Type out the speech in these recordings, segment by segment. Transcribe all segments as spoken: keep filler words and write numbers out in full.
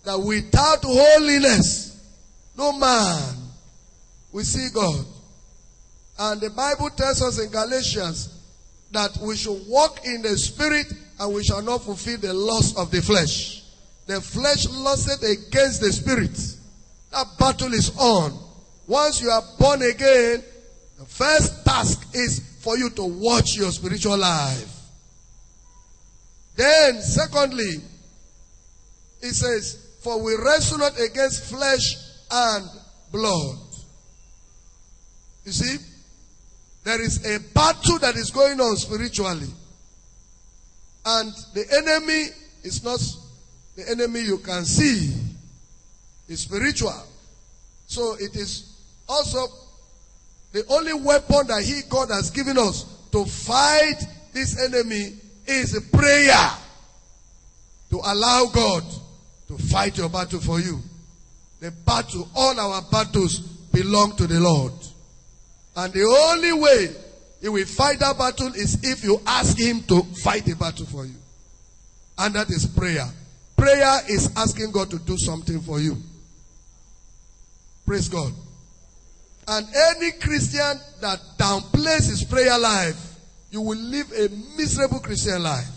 that without holiness, no man will see God. And the Bible tells us in Galatians that we should walk in the Spirit and we shall not fulfill the lust of the flesh. The flesh lusted against the Spirit. That battle is on. Once you are born again, the first task is for you to watch your spiritual life. Then, secondly, it says, for we wrestle not against flesh and blood. You see, there is a battle that is going on spiritually. And the enemy is not the enemy you can see. It's spiritual. So it is also the only weapon that he, God, has given us to fight this enemy is prayer. To allow God to fight your battle for you. The battle, all our battles belong to the Lord. And the only way he will fight that battle is if you ask him to fight the battle for you. And that is prayer. Prayer is asking God to do something for you. Praise God. And any Christian that downplays his prayer life, you will live a miserable Christian life.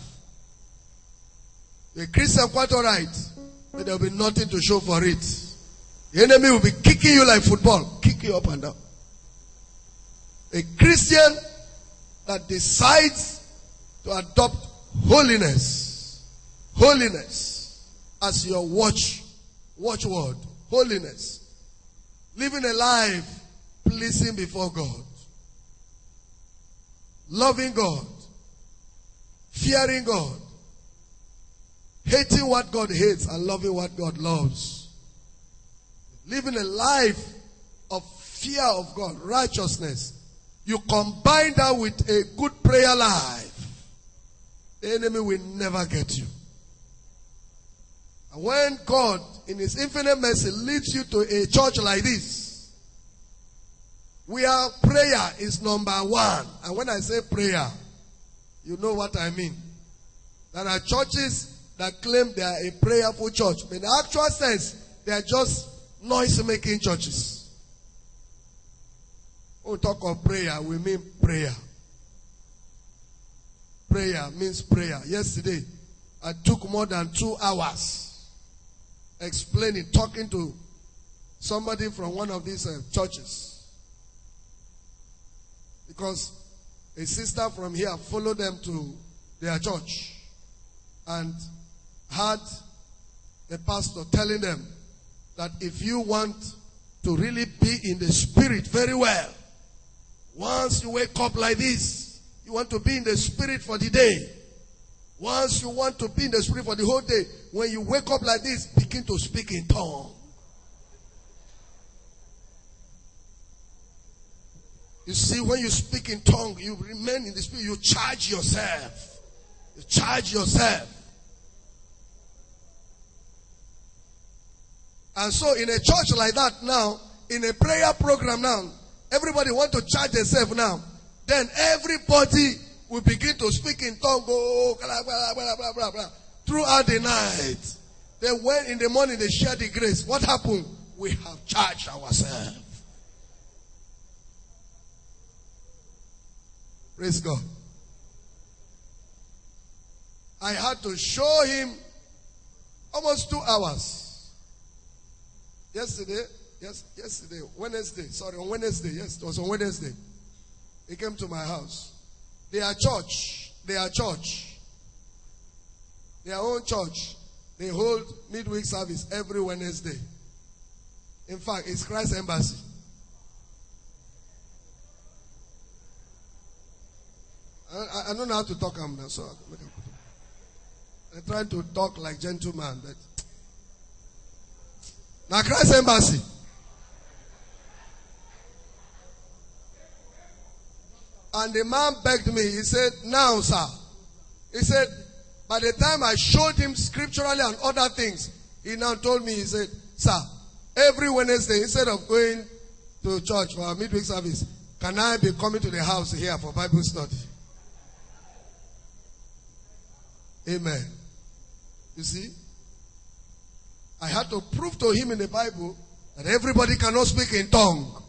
A Christian, quite alright, but there will be nothing to show for it. The enemy will be kicking you like football, kick you up and down. A Christian that decides to adopt holiness, holiness as your watch, watchword, holiness, living a life pleasing before God, loving God, fearing God, hating what God hates and loving what God loves, living a life of fear of God, righteousness. You combine that with a good prayer life, the enemy will never get you. And when God, in his infinite mercy, leads you to a church like this, where prayer is number one. And when I say prayer, you know what I mean. There are churches that claim they are a prayerful church. But in the actual sense, they are just noise-making churches. When we talk of prayer, we mean prayer. Prayer means prayer. Yesterday, I took more than two hours explaining, talking to somebody from one of these uh, churches. Because a sister from here followed them to their church and had the pastor telling them that if you want to really be in the spirit very well, once you wake up like this, you want to be in the spirit for the day. Once you want to be in the spirit for the whole day, when you wake up like this, begin to speak in tongues. You see, when you speak in tongues, you remain in the spirit, you charge yourself. You charge yourself. And so in a church like that now, in a prayer program now, everybody want to charge themselves now. Then everybody will begin to speak in tongues, oh, blah, blah, blah, blah, blah, blah, throughout the night. Then when in the morning they share the grace, what happened? We have charged ourselves. Praise God. I had to show him almost two hours. Yesterday, yes, yesterday, Wednesday, sorry, on Wednesday, yes, it was on Wednesday. He came to my house. They are church. They are church. Their own church. They hold midweek service every Wednesday. In fact, it's Christ Embassy. I, I don't know how to talk. I'm now, so I'm trying to talk like gentleman, but now Christ Embassy. And the man begged me. He said, now, sir. He said, by the time I showed him scripturally and other things, he now told me, he said, sir, every Wednesday, instead of going to church for our midweek service, can I be coming to the house here for Bible study? Amen. You see? I had to prove to him in the Bible that everybody cannot speak in tongue.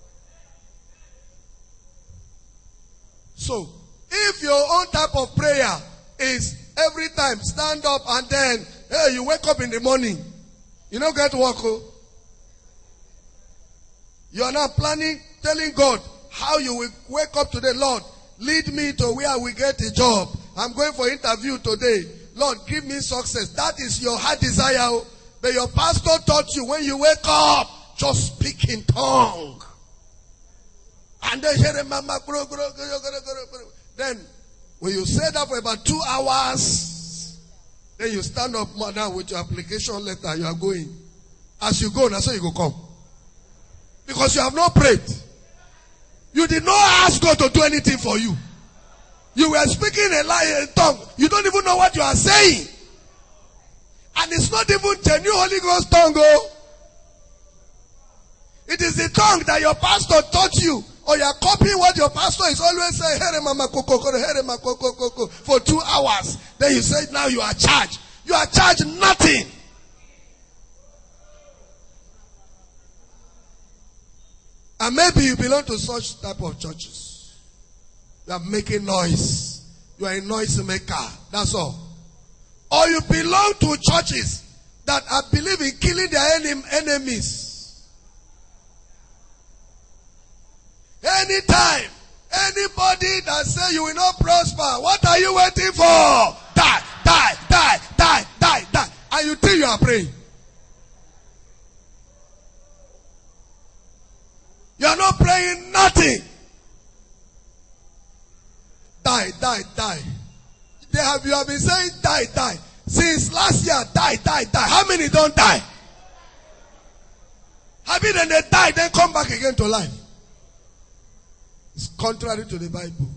So, if your own type of prayer is every time stand up and then, hey, you wake up in the morning, you don't get to work. Oh. You are now planning, telling God how you will wake up today. Lord, lead me to where we get a job. I'm going for interview today. Lord, give me success. That is your heart desire. But your pastor taught you when you wake up, just speak in tongue. And then, then when you say that for about two hours, then you stand up now with your application letter. You are going. As you go, that's how you go come. Because you have not prayed. You did not ask God to do anything for you. You were speaking a lie in tongue. You don't even know what you are saying. And it's not even genuine Holy Ghost tongue. Oh. It is the tongue that your pastor taught you. Or you are copying what your pastor is always saying. For two hours. Then you say now you are charged. You are charged nothing. And maybe you belong to such type of churches. You are making noise. You are a noise maker. That's all. Or you belong to churches that are believe in killing their enemies. Anytime, anybody that say you will not prosper, what are you waiting for? Die, die, die, die, die, die. And you think you are praying. You are not praying nothing. Die, die, die. They have, you have been saying die, die. Since last year, die, die, die. How many don't die? Have you then they die, then come back again to life? It's contrary to the Bible.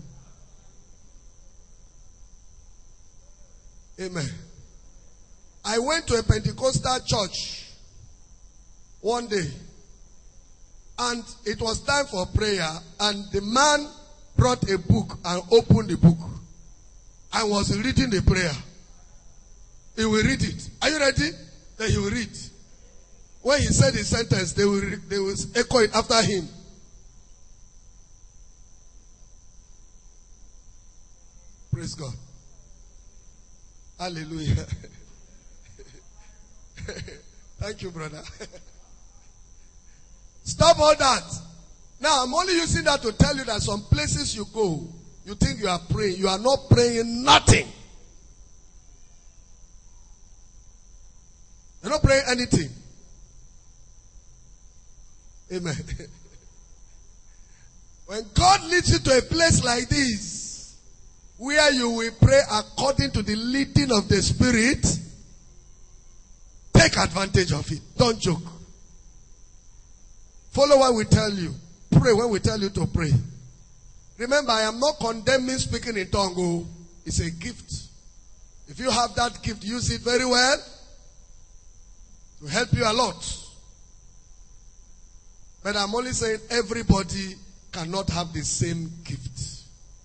Amen. I went to a Pentecostal church one day. And it was time for prayer. And the man brought a book and opened the book. And was reading the prayer. He will read it. Are you ready? Then he will read. When he said the sentence, they will, they will echo it after him. Praise God. Hallelujah. Thank you, brother. Stop all that. Now, I'm only using that to tell you that some places you go, you think you are praying. You are not praying nothing. You're not praying anything. Amen. When God leads you to a place like this, where you will pray according to the leading of the Spirit, take advantage of it. Don't joke. Follow what we tell you. Pray when we tell you to pray. Remember, I am not condemning speaking in tongue. Oh, it's a gift. If you have that gift, use it very well. To help you a lot. But I'm only saying everybody cannot have the same gift.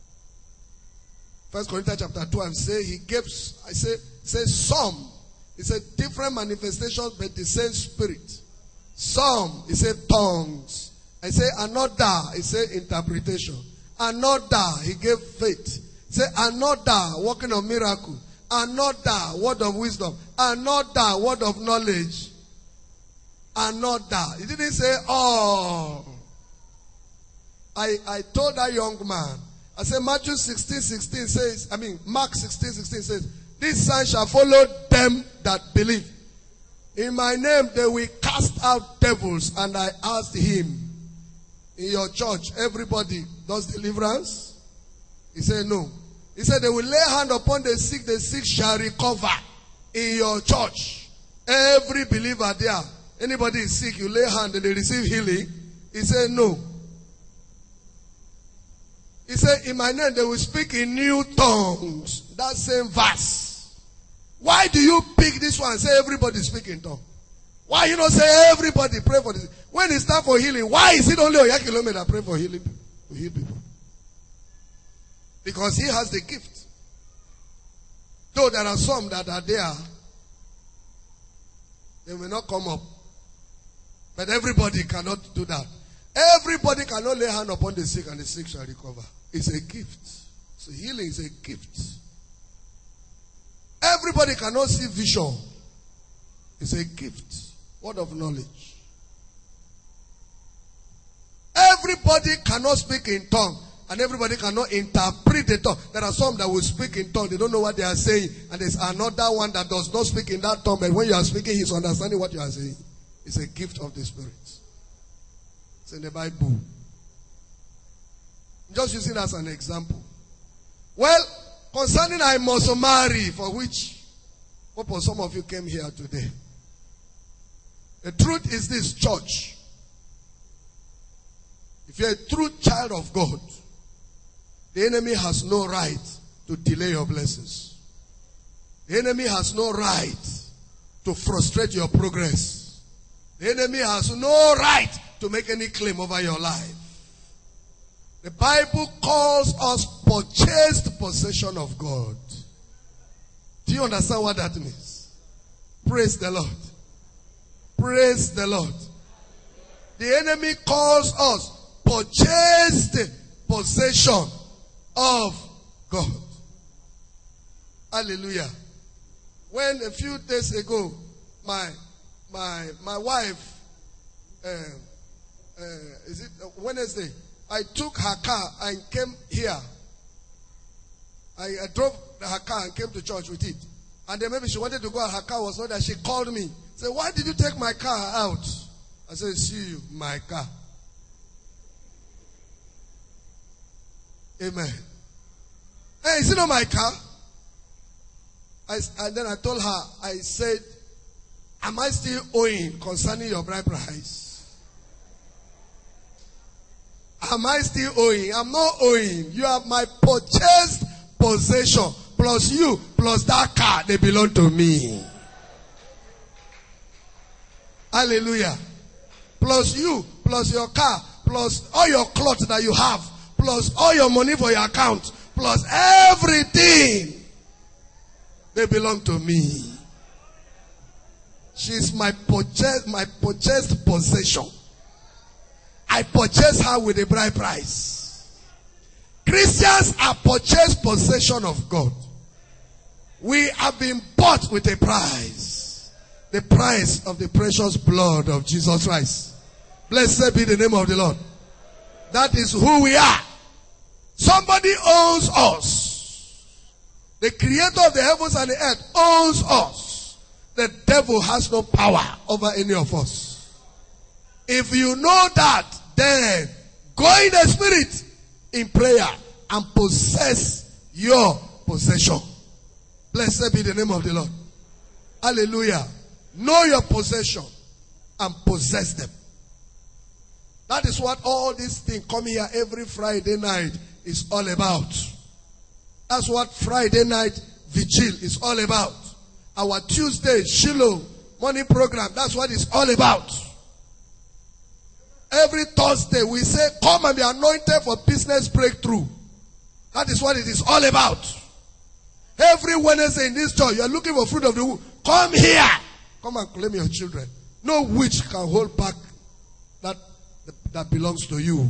First Corinthians chapter two, I say he gives, I say, say some. He said different manifestations, but the same spirit. Some, he said tongues. I say another, he said interpretation. Another, he gave faith. Say another, working of miracle. Another, word of wisdom. Another, word of knowledge. Another. He didn't say, oh. I, I told that young man, I said Matthew sixteen sixteen says, I mean Mark sixteen sixteen says, this sign shall follow them that believe. In my name they will cast out devils. And I asked him, in your church, everybody does deliverance? He said no. He said they will lay hand upon the sick, the sick shall recover. In your church, every believer there, anybody is sick, you lay hand and they receive healing. He said no. He said, in my name they will speak in new tongues. That same verse. Why do you pick this one and say everybody speak in tongues? Why you don't say everybody pray for this? When it's time for healing, why is it only Oyakilome that pray for healing, to heal people? Because he has the gift. Though there are some that are there, They may not come up. But everybody cannot do that. Everybody cannot lay hand upon the sick and the sick shall recover. It's a gift. So healing is a gift. Everybody cannot see vision. It's a gift. Word of knowledge. Everybody cannot speak in tongue. And everybody cannot interpret the tongue. There are some that will speak in tongue. They don't know what they are saying. And there's another one that does not speak in that tongue. But when you are speaking, he's understanding what you are saying. It's a gift of the Spirit. It's in the Bible. I'm just using it as an example. Well, concerning I must marry, for which purpose some of you came here today. The truth is this, church. If you're a true child of God, the enemy has no right to delay your blessings. The enemy has no right to frustrate your progress. The enemy has no right to make any claim over your life. The Bible calls us purchased possession of God. Do you understand what that means? Praise the Lord. Praise the Lord. The enemy calls us purchased possession of God. Hallelujah. When a few days ago, my my my wife, uh, uh, is it Wednesday? I took her car and came here. I, I drove her car and came to church with it. And then maybe she wanted to go and her car was not there. She called me. Said, why did you take my car out? I said, see you, my car. Amen. Hey, is it not my car? I, and then I told her, I said, am I still owing concerning your bride price? Am I still owing? I'm not owing. You are my purchased possession. Plus you, plus that car, they belong to me. Hallelujah. Plus you, plus your car, plus all your clothes that you have, plus all your money for your account, plus everything, they belong to me. She's my purchased, my purchased possession. I purchased her with a bride price. Christians are purchased possession of God. We have been bought with a price. The price of the precious blood of Jesus Christ. Blessed be the name of the Lord. That is who we are. Somebody owns us. The creator of the heavens and the earth owns us. The devil has no power over any of us. If you know that, then go in the spirit in prayer and possess your possession. Blessed be the name of the Lord. Hallelujah. Know your possession and possess them. That is what all this thing coming here every Friday night is all about. That's what Friday night vigil is all about. Our Tuesday Shiloh morning program, that's what it's all about. Every Thursday we say, come and be anointed for business breakthrough. That is what it is all about. Every Wednesday in this church, you are looking for fruit of the womb. Come here. Come and claim your children. No witch can hold back that, that belongs to you.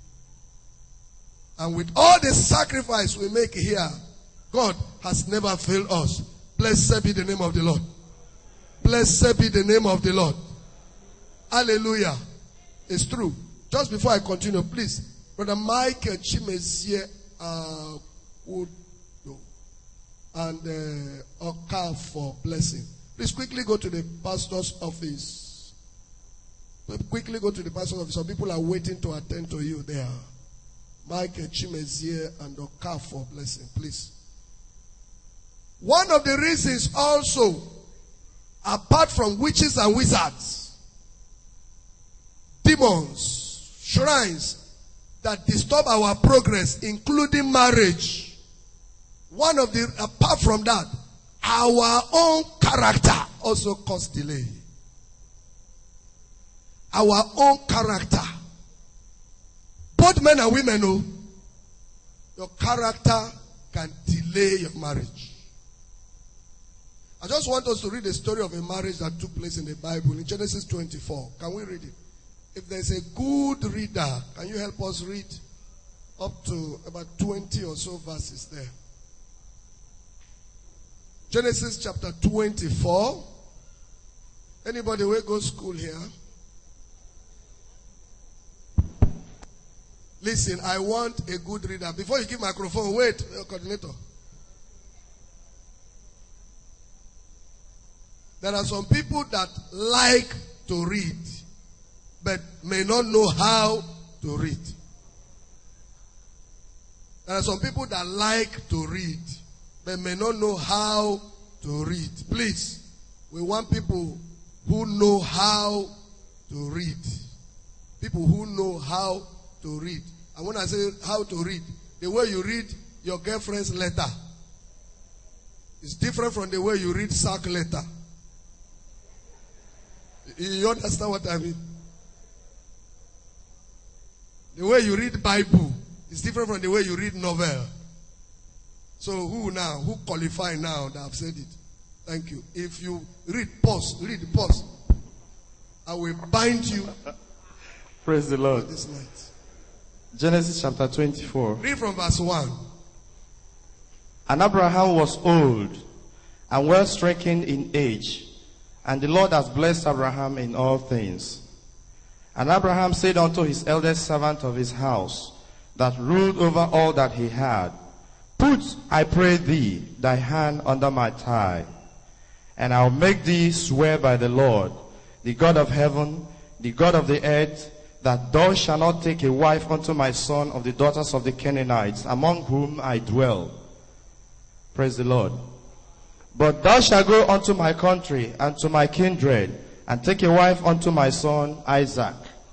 And with all the sacrifice we make here, God has never failed us. Blessed be the name of the Lord. Blessed be the name of the Lord. Hallelujah. It's true. Just before I continue, please, Brother Michael Chimezie uh, would and uh, Oka for blessing. Please quickly go to the pastor's office. Quickly go to the pastor's office. Some people are waiting to attend to you there. Michael Chimezie and Oka for blessing, please. One of the reasons also, apart from witches and wizards, demons, shrines that disturb our progress, including marriage. One of the, apart from that, our own character also causes delay. Our own character. Both men and women know your character can delay your marriage. I just want us to read the story of a marriage that took place in the Bible in Genesis twenty-four. Can we read it? If there's a good reader, can you help us read up to about twenty or so verses there? Genesis chapter twenty-four. Anybody will go to school here? Listen, I want a good reader. Before you give microphone, wait, coordinator. There are some people that like to read, but may not know how to read. There are some people that like to read, but may not know how to read. Please, we want people who know how to read. People who know how to read. And when I say how to read, the way you read your girlfriend's letter is different from the way you read sack letter. You understand what I mean? The way you read Bible is different from the way you read novel. So who now, who qualify now that I've said it? Thank you. If you read, pause, read, pause. I will bind you. Praise the Lord. This night. Genesis chapter twenty-four. Read from verse one. And Abraham was old and well stricken in age, and the Lord has blessed Abraham in all things. And Abraham said unto his eldest servant of his house, that ruled over all that he had, Put, I pray thee, thy hand under my thigh, and I'll make thee swear by the Lord, the God of heaven, the God of the earth, that thou shalt not take a wife unto my son of the daughters of the Canaanites, among whom I dwell. Praise the Lord. But thou shalt go unto my country and to my kindred, and take a wife unto my son Isaac.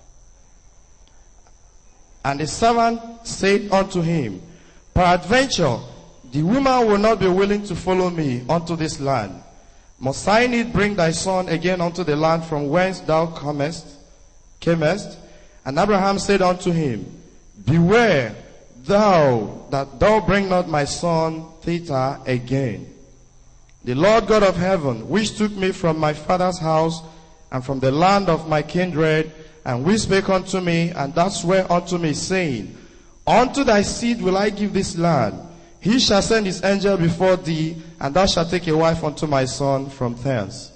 And the servant said unto him, Peradventure, the woman will not be willing to follow me unto this land. Must I need bring thy son again unto the land from whence thou comest, camest? And Abraham said unto him, Beware thou that thou bring not my son thither again. The Lord God of heaven, which took me from my father's house and from the land of my kindred, and which spake unto me, and that sware unto me, saying, Unto thy seed will I give this land. He shall send his angel before thee, and thou shalt take a wife unto my son from thence.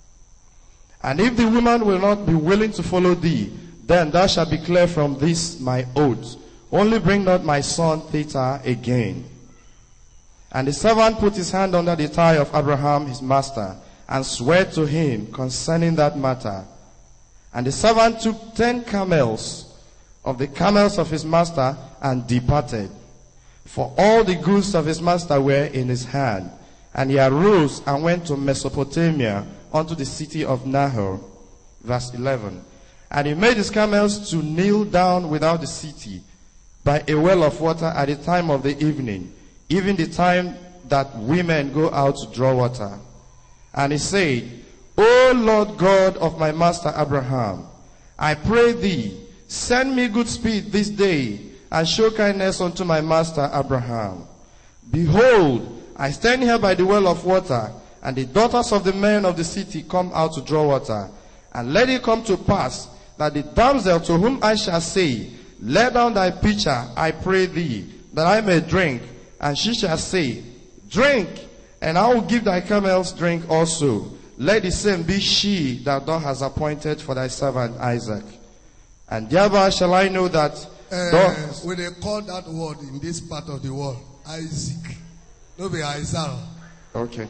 And if the woman will not be willing to follow thee, then thou shalt be clear from this my oath. Only bring not my son thither again. And the servant put his hand under the thigh of Abraham his master, and swore to him concerning that matter. And the servant took ten camels of the camels of his master, and departed. For all the goods of his master were in his hand. And he arose and went to Mesopotamia, unto the city of Nahor. Verse eleven. And he made his camels to kneel down without the city, by a well of water at the time of the evening, even the time that women go out to draw water. And he said, O Lord God of my master Abraham, I pray thee, send me good speed this day, and show kindness unto my master Abraham. Behold, I stand here by the well of water, and the daughters of the men of the city come out to draw water. And let it come to pass, that the damsel to whom I shall say, Let down thy pitcher, I pray thee, that I may drink. And she shall say, Drink, and I will give thy camels drink also. Let the same be she that thou hast appointed for thy servant Isaac. And thereby shall I know that uh, thou... when they call that word in this part of the world, Isaac. No be Isaac. Okay.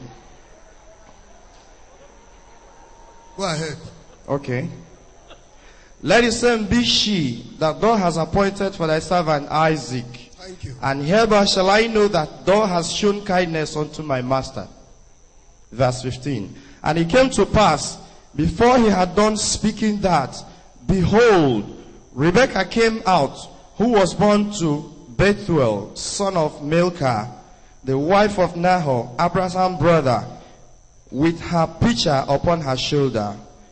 Go ahead. Okay. Let the same be she that thou hast appointed for thy servant Isaac. Thank you. And hereby shall I know that thou hast shown kindness unto my master. Verse fifteen. And it came to pass, before he had done speaking that, behold, Rebekah came out, who was born to Bethuel, son of Milcah, the wife of Nahor, Abraham's brother, with her pitcher upon her shoulder.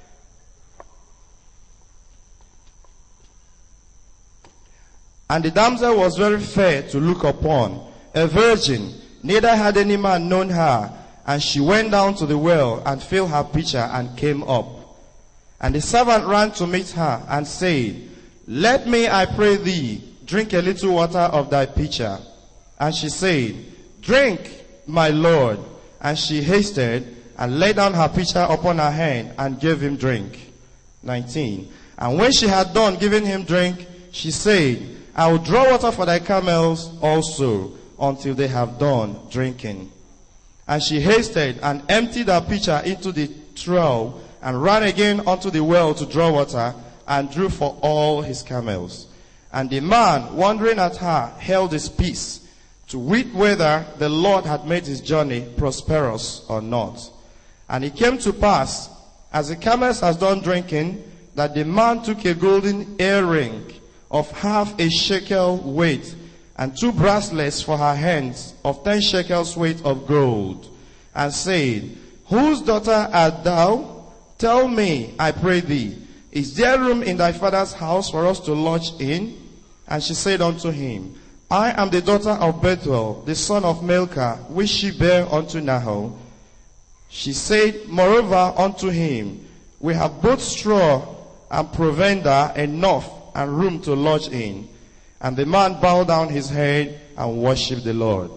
And the damsel was very fair to look upon, a virgin, neither had any man known her. And she went down to the well and filled her pitcher and came up. And the servant ran to meet her and said, Let me, I pray thee, drink a little water of thy pitcher. And she said, Drink, my lord. And she hasted and laid down her pitcher upon her hand and gave him drink. nineteen. And when she had done giving him drink, she said, I will draw water for thy camels also, until they have done drinking. And she hasted and emptied her pitcher into the trough, and ran again unto the well to draw water, and drew for all his camels. And the man, wondering at her, held his peace, to wit whether the Lord had made his journey prosperous or not. And it came to pass, as the camels had done drinking, that the man took a golden earring of half a shekel weight, and two bracelets for her hands of ten shekels weight of gold, and said, Whose daughter art thou? Tell me, I pray thee, is there room in thy father's house for us to lodge in? And she said unto him, I am the daughter of Bethuel, the son of Milcah, which she bare unto Nahor. She said moreover unto him, We have both straw and provender enough, and room to lodge in. And the man bowed down his head and worshipped the Lord.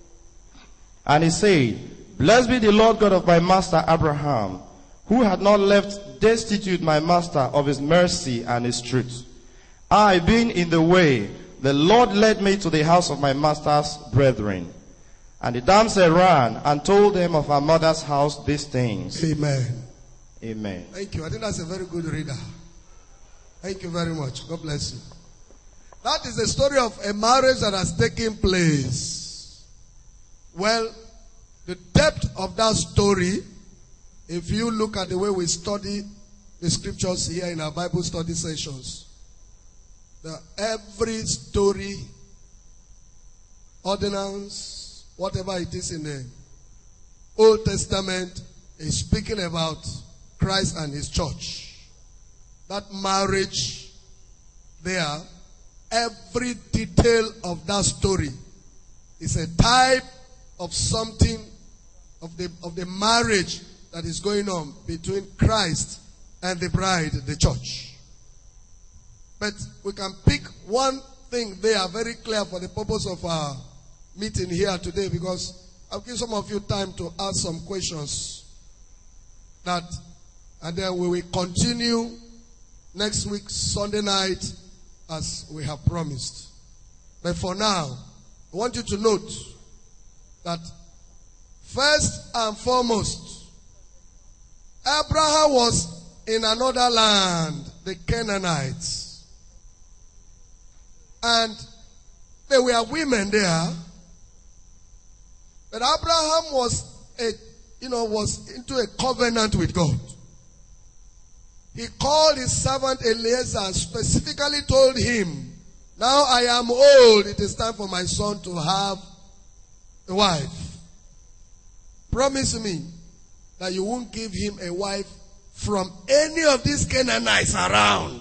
And he said, Blessed be the Lord God of my master Abraham, who had not left destitute my master of his mercy and his truth. I, being in the way, the Lord led me to the house of my master's brethren. And the damsel ran and told them of her mother's house these things. Amen. Amen. Thank you. I think that's a very good reader. Thank you very much. God bless you. That is the story of a marriage that has taken place. Well, the depth of that story, if you look at the way we study the scriptures here in our Bible study sessions, the every story, ordinance, whatever it is in the Old Testament, is speaking about Christ and his church. That marriage there, every detail of that story is a type of something, of the, of the marriage that is going on between Christ and the bride, the church. But we can pick one thing there very clear for the purpose of our meeting here today, because I'll give some of you time to ask some questions. That, and then we will continue next week, Sunday night, as we have promised. But for now, I want you to note that first and foremost, Abraham was in another land, the Canaanites. And there were women there. But Abraham was a, you know, was into a covenant with God. He called his servant Eliezer and specifically told him, now I am old, it is time for my son to have a wife. Promise me that you won't give him a wife from any of these Canaanites around.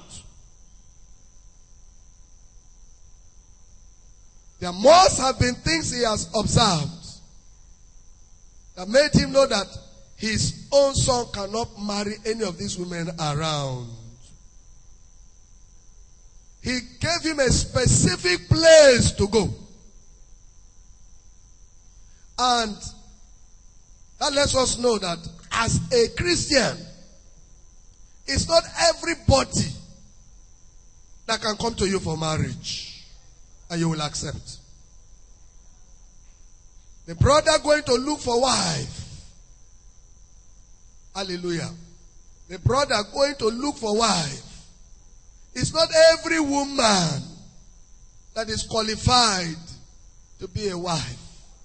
There must have been things he has observed that made him know that his own son cannot marry any of these women around. He gave him a specific place to go. And that lets us know that as a Christian, it's not everybody that can come to you for marriage and you will accept. The brother going to look for wife. Hallelujah. The brother going to look for wife. It's not every woman that is qualified to be a wife.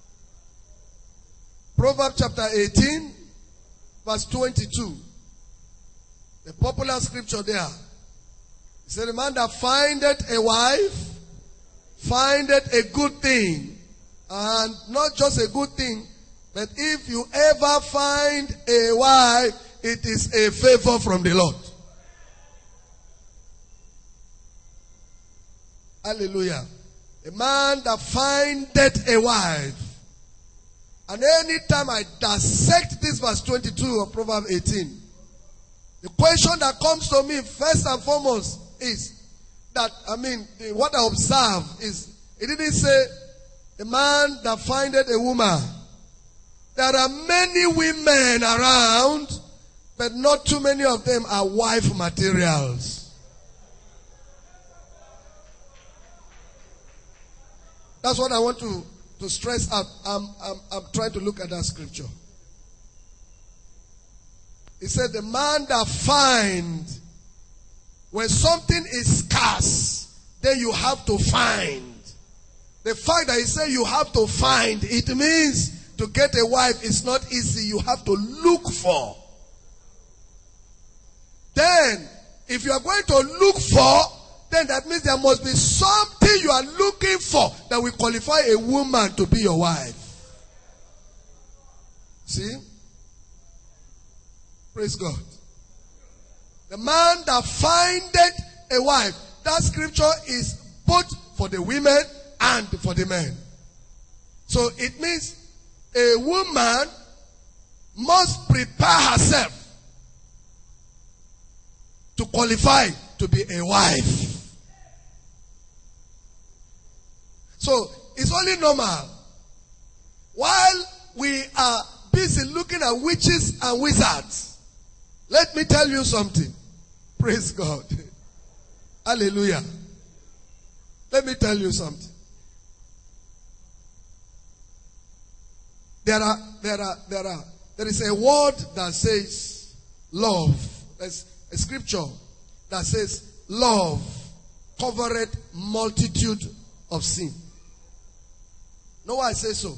Proverbs chapter eighteen, verse twenty-two. The popular scripture there. It said, the man that findeth a wife, findeth a good thing. And not just a good thing, but if you ever find a wife, it is a favor from the Lord. Hallelujah. A man that findeth a wife. And anytime I dissect this verse twenty-two of Proverbs eighteen, the question that comes to me first and foremost is that, I mean, what I observe is, it didn't say, a man that findeth a woman. There are many women around, but not too many of them are wife materials. That's what I want to, to stress up. I'm, I'm, I'm trying to look at that scripture. He said, the man that find, when something is scarce, then you have to find. The fact that he said you have to find, it means to get a wife is not easy. You have to look for. Then, if you are going to look for, then that means there must be something you are looking for that will qualify a woman to be your wife. See? Praise God. The man that findeth a wife. That scripture is both for the women and for the men. So it means a woman must prepare herself to qualify to be a wife. So it's only normal. While we are busy looking at witches and wizards, let me tell you something. Praise God. Hallelujah. Let me tell you something. There are, there are, there are, there is a word that says love. There's a scripture that says love covereth multitude of sin. Know why I say so?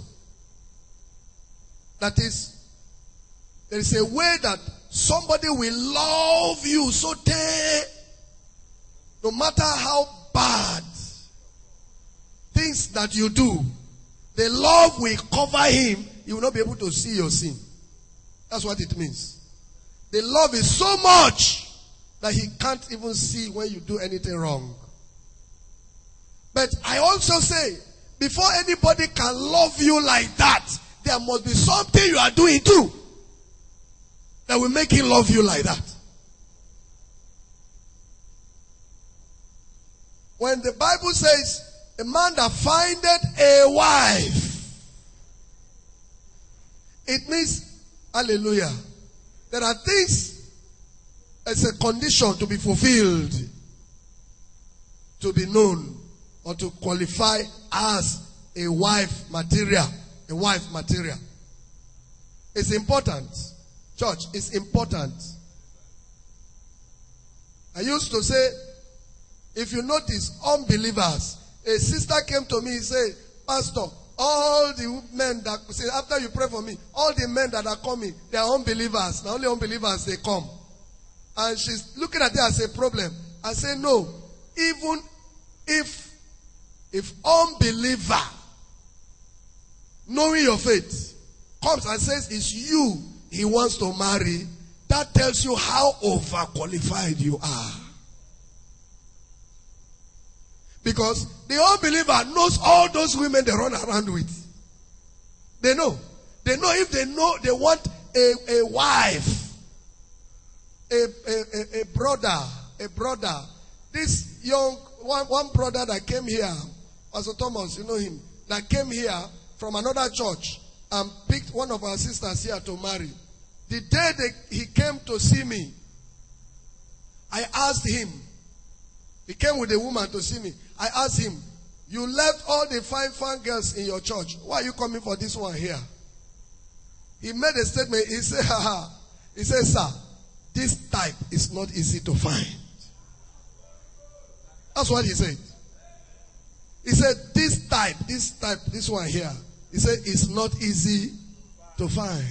That is, there is a way that somebody will love you so that no matter how bad things that you do, the love will cover him. You will not be able to see your sin. That's what it means. The love is so much that he can't even see when you do anything wrong. But I also say, before anybody can love you like that, there must be something you are doing too that will make him love you like that. When the Bible says, a man that findeth a wife, it means, hallelujah, there are things as a condition to be fulfilled, to be known, or to qualify as a wife material. A wife material. It's important. Church, it's important. I used to say, if you notice, unbelievers, a sister came to me and said, Pastor, all the men that, say, after you pray for me, all the men that are coming, they are unbelievers. The only unbelievers, they come. And she's looking at it as a problem. I say, no. Even if, if unbeliever, knowing your faith, comes and says it's you he wants to marry, that tells you how overqualified you are. Because the unbeliever knows all those women they run around with. They know. They know if they know they want a, a wife, a, a, a, a brother, a brother. This young, one, one brother that came here, Pastor Thomas, you know him, that came here from another church and picked one of our sisters here to marry. The day they, he came to see me, I asked him, he came with a woman to see me. I asked him, you left all the fine, fine girls in your church. Why are you coming for this one here? He made a statement. He said, haha. He said, sir, this type is not easy to find. That's what he said. He said, this type, this type, this one here, he said, it's not easy to find.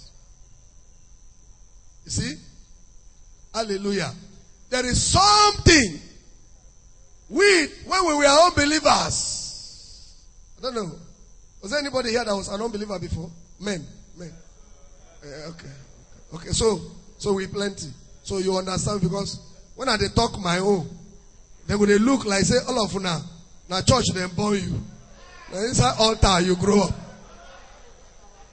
You see? Hallelujah. There is something. We, when we were unbelievers, I don't know. Was there anybody here that was an unbeliever before? Men, men. Uh, okay, okay. So, so we plenty. So you understand, because when I they talk my own, they would they look like say all of you now. Now church they born you. Now inside altar you grow up.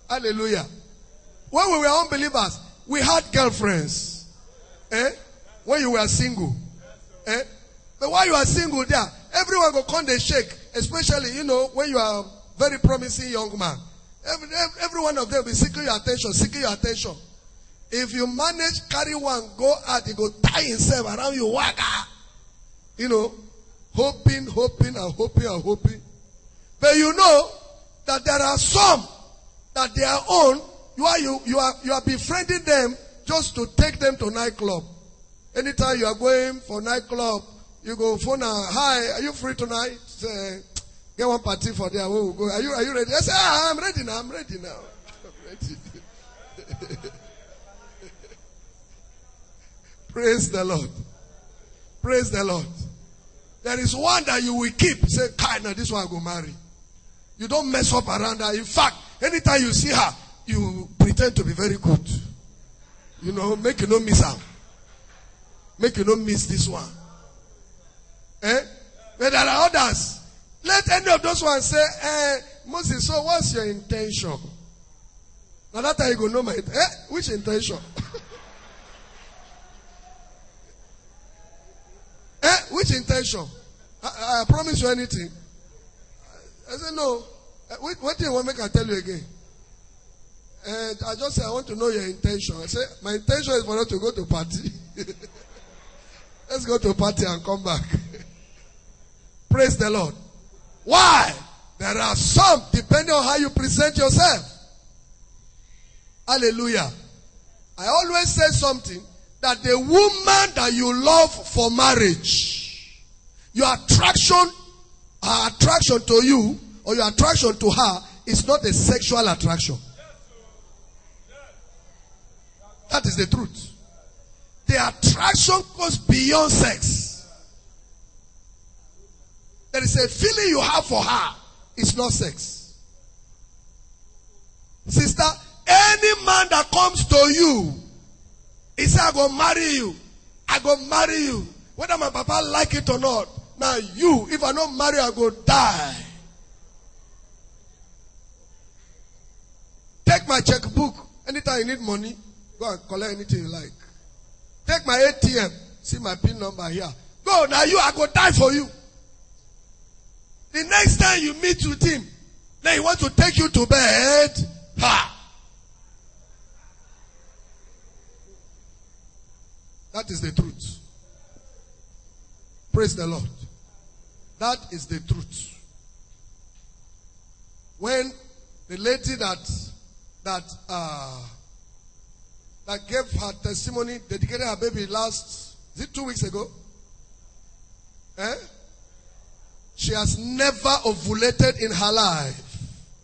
Hallelujah. When we were unbelievers, we had girlfriends. Eh? When you were single. Eh? But while you are single there, everyone go come and shake. Especially, you know, when you are a very promising young man. Every, every, every one of them will be seeking your attention, seeking your attention. If you manage carry one, go out, he go tie himself around you, waka. You know, hoping, hoping, and hoping, and hoping. But you know that there are some that their own, you are you you are you are befriending them just to take them to nightclub. Anytime you are going for nightclub, you go phone her, hi, are you free tonight? Say, get one party for there. Where we go? Are you are you ready? I say, ah, I'm ready now. I'm ready now. I'm ready. Praise the Lord. Praise the Lord. There is one that you will keep. Say, kind of this one I go marry. You don't mess up around her. In fact, anytime you see her, you pretend to be very good. You know, make you not miss her. Make you not miss this one. Eh? But there are others. Let any of those ones say, eh, Moses, so what's your intention? Now that time you go know my, eh, which intention? eh, which intention? I, I promise you anything. I said, no. What, what do you want me to tell you again? And I just said, I want to know your intention. I said, my intention is for us to go to party. Let's go to a party and come back. Praise the Lord. Why? There are some, depending on how you present yourself. Hallelujah. I always say something, that the woman that you love for marriage, your attraction, her attraction to you, or your attraction to her, is not a sexual attraction. That is the truth. The attraction goes beyond sex. There is a feeling you have for her. It's not sex. Sister, any man that comes to you, he says, I go marry you. I go marry you. Whether my papa like it or not. Now you, if I don't marry, I go die. Take my checkbook. Anytime you need money, go and collect anything you like. Take my A T M. See my PIN number here. Go, now you, I go die for you. The next time you meet with him, then he wants to take you to bed. Ha! That is the truth. Praise the Lord. That is the truth. When the lady that that uh, that gave her testimony, dedicated her baby last, is it two weeks ago? Eh? She has never ovulated in her life.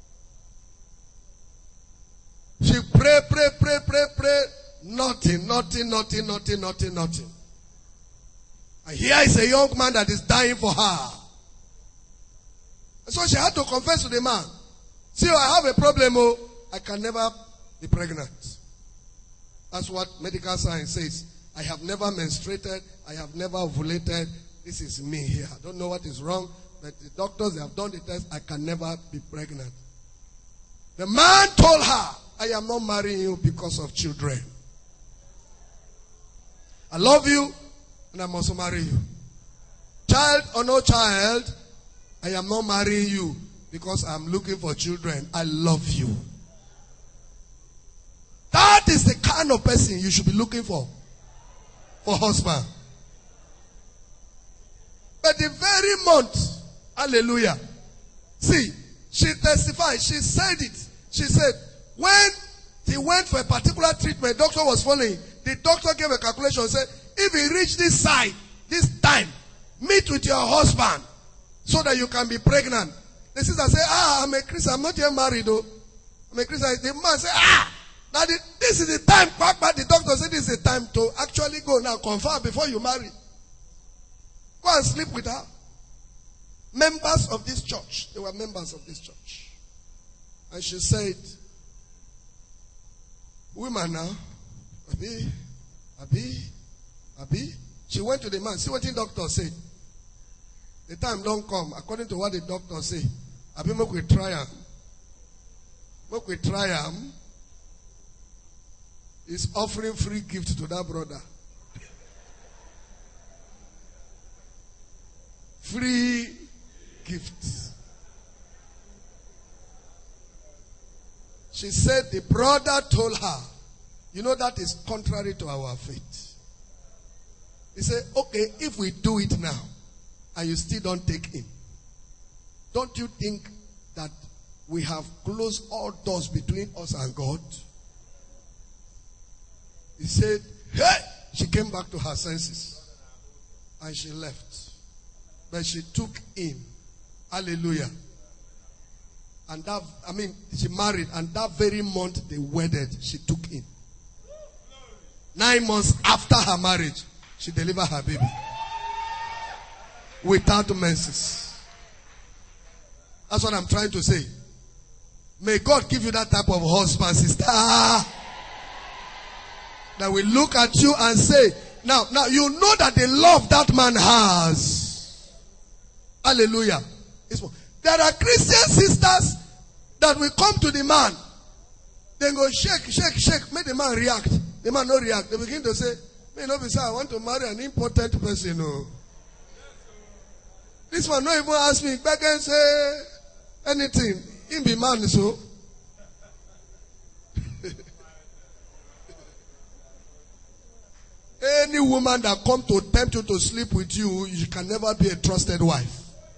She pray, pray, pray, pray, pray. Nothing, nothing, nothing, nothing, nothing, nothing. And here is a young man that is dying for her. And so she had to confess to the man. See, I have a problem. Oh, I can never be pregnant. That's what medical science says. I have never menstruated. I have never ovulated. This is me here. I don't know what is wrong, but the doctors have done the test. I can never be pregnant. The man told her, I am not marrying you because of children. I love you, and I must marry you. Child or no child, I am not marrying you because I'm looking for children. I love you. That is the kind of person you should be looking for. For husband. But the very month, hallelujah. See, she testified, she said it. She said, when he went for a particular treatment, doctor was following. The doctor gave a calculation and said, if he reach this side, this time, meet with your husband so that you can be pregnant. The sister said, ah, I'm a Christian, I'm not yet married though. I'm a Christian. The man said, ah, now the, this is the time, Papa. The doctor said this is the time to actually go now, confirm before you marry. Go and sleep with her. Members of this church. They were members of this church. And she said, women now, Abi, Abi, Abi. She went to the man. See what the doctor said. The time don't come. According to what the doctor say, Abi make we try her. Make we try him. He's offering free gift to that brother. Free gift. She said the brother told her, you know, that is contrary to our faith. He said, okay, if we do it now and you still don't take him, don't you think that we have closed all doors between us and God? He said, hey! She came back to her senses and she left. But she took him. Hallelujah. And that, I mean, she married, and that very month they wedded, she took him. Nine months after her marriage, she delivered her baby. Without menses. That's what I'm trying to say. May God give you that type of husband, sister. That will look at you and say, now, now you know that the love that man has. Hallelujah. There are Christian sisters that will come to the man. Then go shake, shake, shake. Make the man react. The man not react. They begin to say, may not be say, I want to marry an important person. No. This one not even ask me. Back and say anything. Him be man so. Any woman that come to tempt you to sleep with you, you can never be a trusted wife.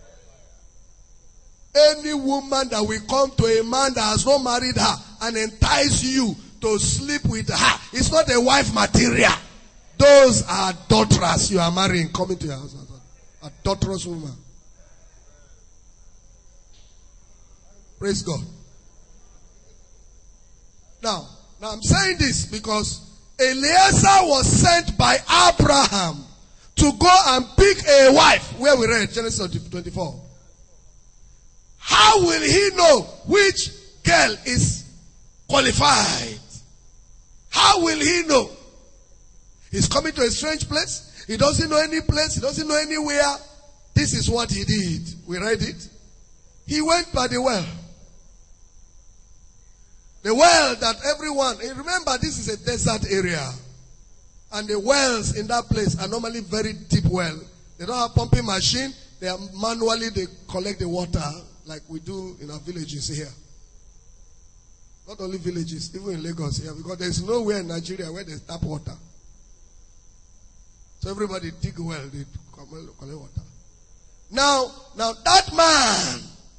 Any woman that will come to a man that has not married her and entice you to sleep with her, it's not a wife material. Those are adulterers you are marrying coming to your house. Adulterous woman. Praise God. Now, now I'm saying this because Eliezer was sent by Abraham to go and pick a wife. Where we read Genesis twenty-four. How will he know which girl is qualified? How will he know? He's coming to a strange place. He doesn't know any place. He doesn't know anywhere. This is what he did. We read it. He went by the well. The well that everyone, remember this is a desert area. And the wells in that place are normally very deep well. They don't have pumping machine. They are manually, they collect the water like we do in our villages here. Not only villages, even in Lagos here, because there is nowhere in Nigeria where there's tap water. So everybody dig well, they collect water. Now, now that man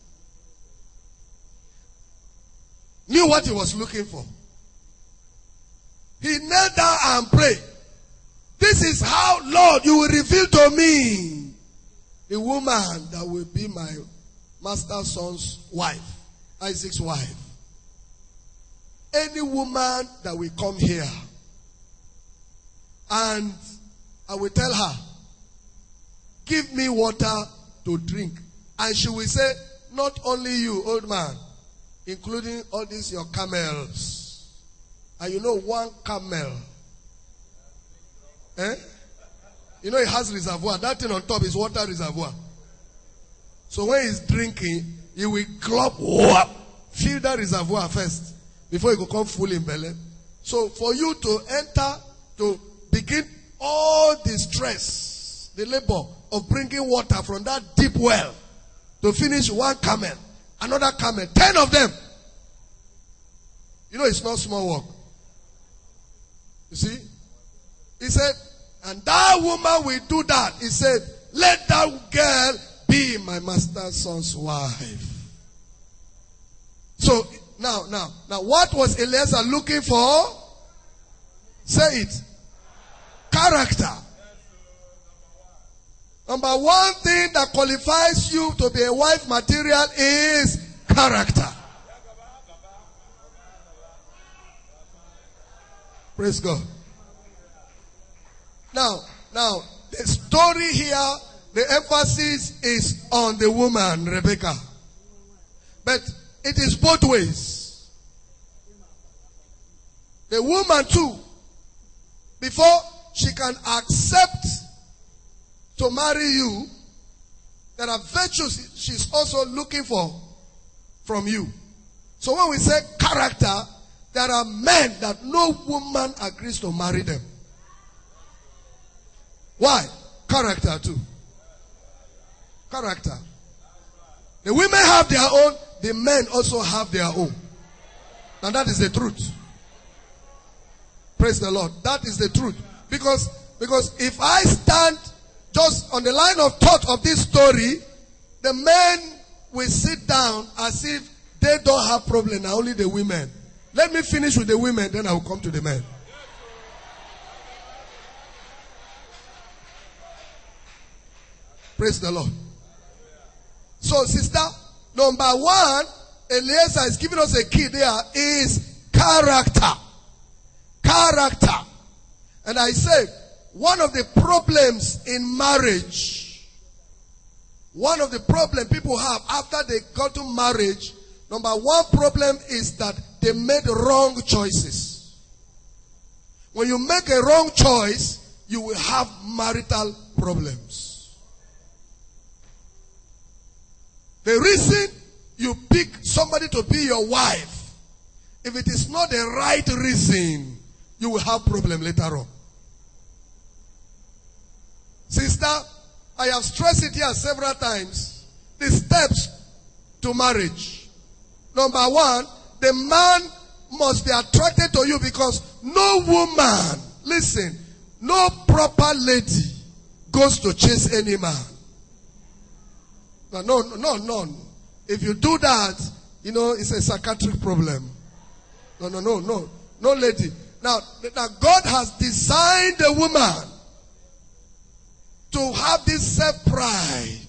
knew what he was looking for. He knelt down and prayed. This is how, Lord, you will reveal to me the woman that will be my master's son's wife, Isaac's wife. Any woman that will come here and I will tell her, give me water to drink. And she will say, not only you, old man, including all these your camels. And you know one camel. Eh? You know it has reservoir. That thing on top is water reservoir. So when he's drinking, he will glop, whop, fill that reservoir first before he go come full in belly. So for you to enter, to begin all the stress, the labor of bringing water from that deep well to finish one camel, another camel, ten of them. You know it's not small work. You see? He said, and that woman will do that. He said, let that girl be my master's son's wife. So, now, now, now, what was Eliezer looking for? Say it. Character. Number one thing that qualifies you to be a wife material is character. Praise God. Now, now, the story here, the emphasis is on the woman, Rebecca. But it is both ways. The woman too, before she can accept to marry you, there are virtues she's also looking for from you. So when we say character, character, there are men that no woman agrees to marry them. Why? Character too. Character. The women have their own, the men also have their own. And that is the truth. Praise the Lord. That is the truth. Because, because if I stand just on the line of thought of this story, the men will sit down as if they don't have problem, now only the women. Let me finish with the women, then I will come to the men. Praise the Lord. So, sister, number one, Eliezer is giving us a key there, is character. Character. And I said, one of the problems in marriage, one of the problems people have after they got to marriage, number one problem is that they made wrong choices. When you make a wrong choice, you will have marital problems. The reason you pick somebody to be your wife, if it is not the right reason, you will have problem later on. Sister, I have stressed it here several times. The steps to marriage. Number one, the man must be attracted to you because no woman, listen, no proper lady goes to chase any man. No, no, no, no. If you do that, you know, it's a psychiatric problem. No, no, no, no. No lady. Now, now God has designed a woman to have this self-pride.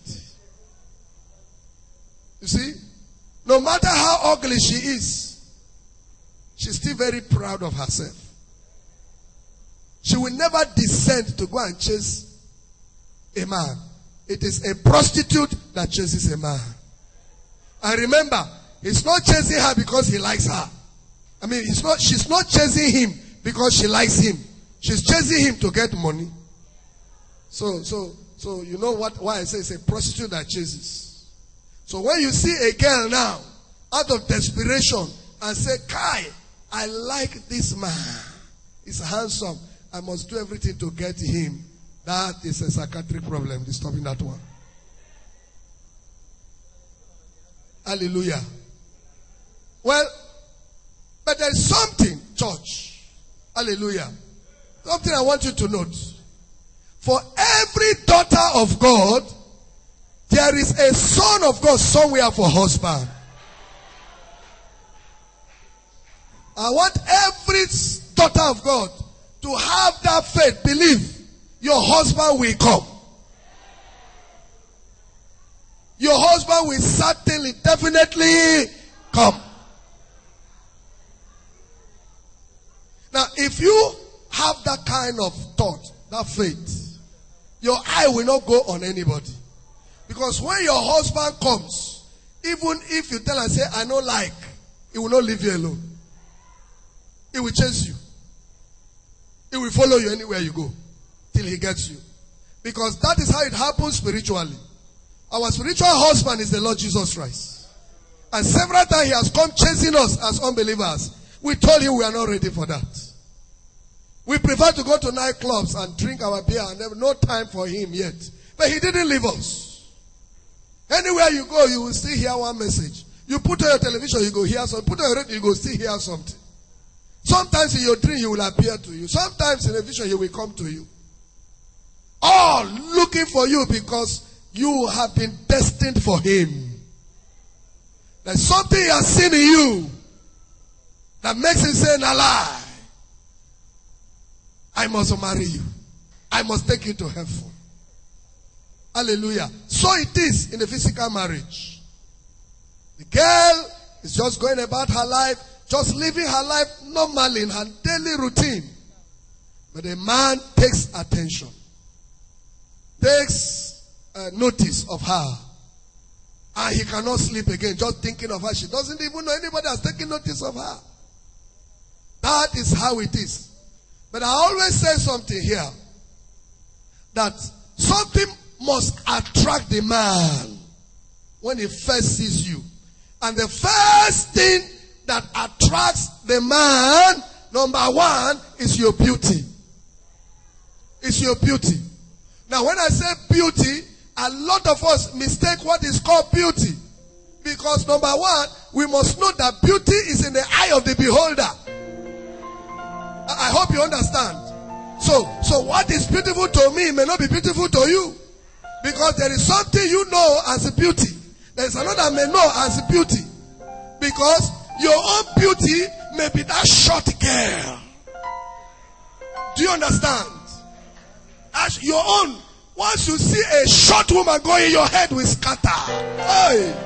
You see? No matter how ugly she is, she's still very proud of herself. She will never descend to go and chase a man. It is a prostitute that chases a man. And remember, he's not chasing her because he likes her. I mean, it's not, she's not chasing him because she likes him. She's chasing him to get money. So, so, so you know what? Why I say it's a prostitute that chases. So when you see a girl now, out of desperation, and say, Kai, I like this man. He's handsome. I must do everything to get him. That is a psychiatric problem. Disturbing that one. Hallelujah. Well, but there's something, church. Hallelujah. Something I want you to note. For every daughter of God, there is a son of God somewhere for husband. I want every daughter of God to have that faith, believe your husband will come. Your husband will certainly, definitely come. Now, if you have that kind of thought, that faith, your eye will not go on anybody. Because when your husband comes, even if you tell and say, I don't like, he will not leave you alone. He will chase you. He will follow you anywhere you go till he gets you. Because that is how it happens spiritually. Our spiritual husband is the Lord Jesus Christ. And several times he has come chasing us as unbelievers. We told him we are not ready for that. We prefer to go to nightclubs and drink our beer and have no time for him yet. But he didn't leave us. Anywhere you go, you will still hear one message. You put on your television, you go hear something. Put on your radio, you go still hear something. Sometimes in your dream, he will appear to you. Sometimes in a vision, he will come to you. All looking for you because you have been destined for him. There's something he has seen in you that makes him say, "Na lie. I must marry you. I must take you to heaven." Hallelujah. So it is in the physical marriage. The girl is just going about her life, just living her life normally in her daily routine. But the man takes attention, takes uh, notice of her. And he cannot sleep again, just thinking of her. She doesn't even know anybody has taken notice of her. That is how it is. But I always say something here, that something must attract the man when he first sees you. And the first thing that attracts the man, number one, is your beauty. It's your beauty. Now, when I say beauty, a lot of us mistake what is called beauty. Because number one, we must know that beauty is in the eye of the beholder. I hope you understand. So, so what is beautiful to me may not be beautiful to you. Because there is something you know as a beauty. There is another may know as a beauty. Because your own beauty may be that short girl. Do you understand? As your own. Once you see a short woman going, your head will scatter. Hey.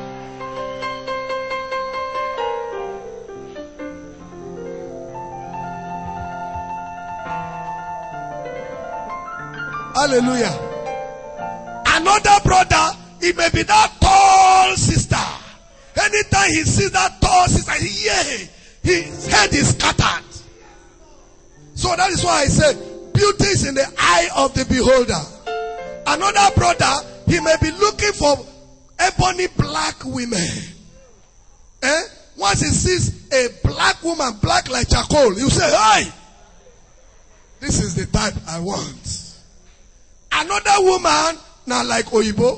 Hallelujah. Another brother, it may be that tall sister. Anytime he sees that tall sister, he, yeah, his head is scattered. So that is why I said, beauty is in the eye of the beholder. Another brother, he may be looking for ebony black women. Eh? Once he sees a black woman, black like charcoal, you say, hey, this is the type I want. Another woman, now like Oyibo,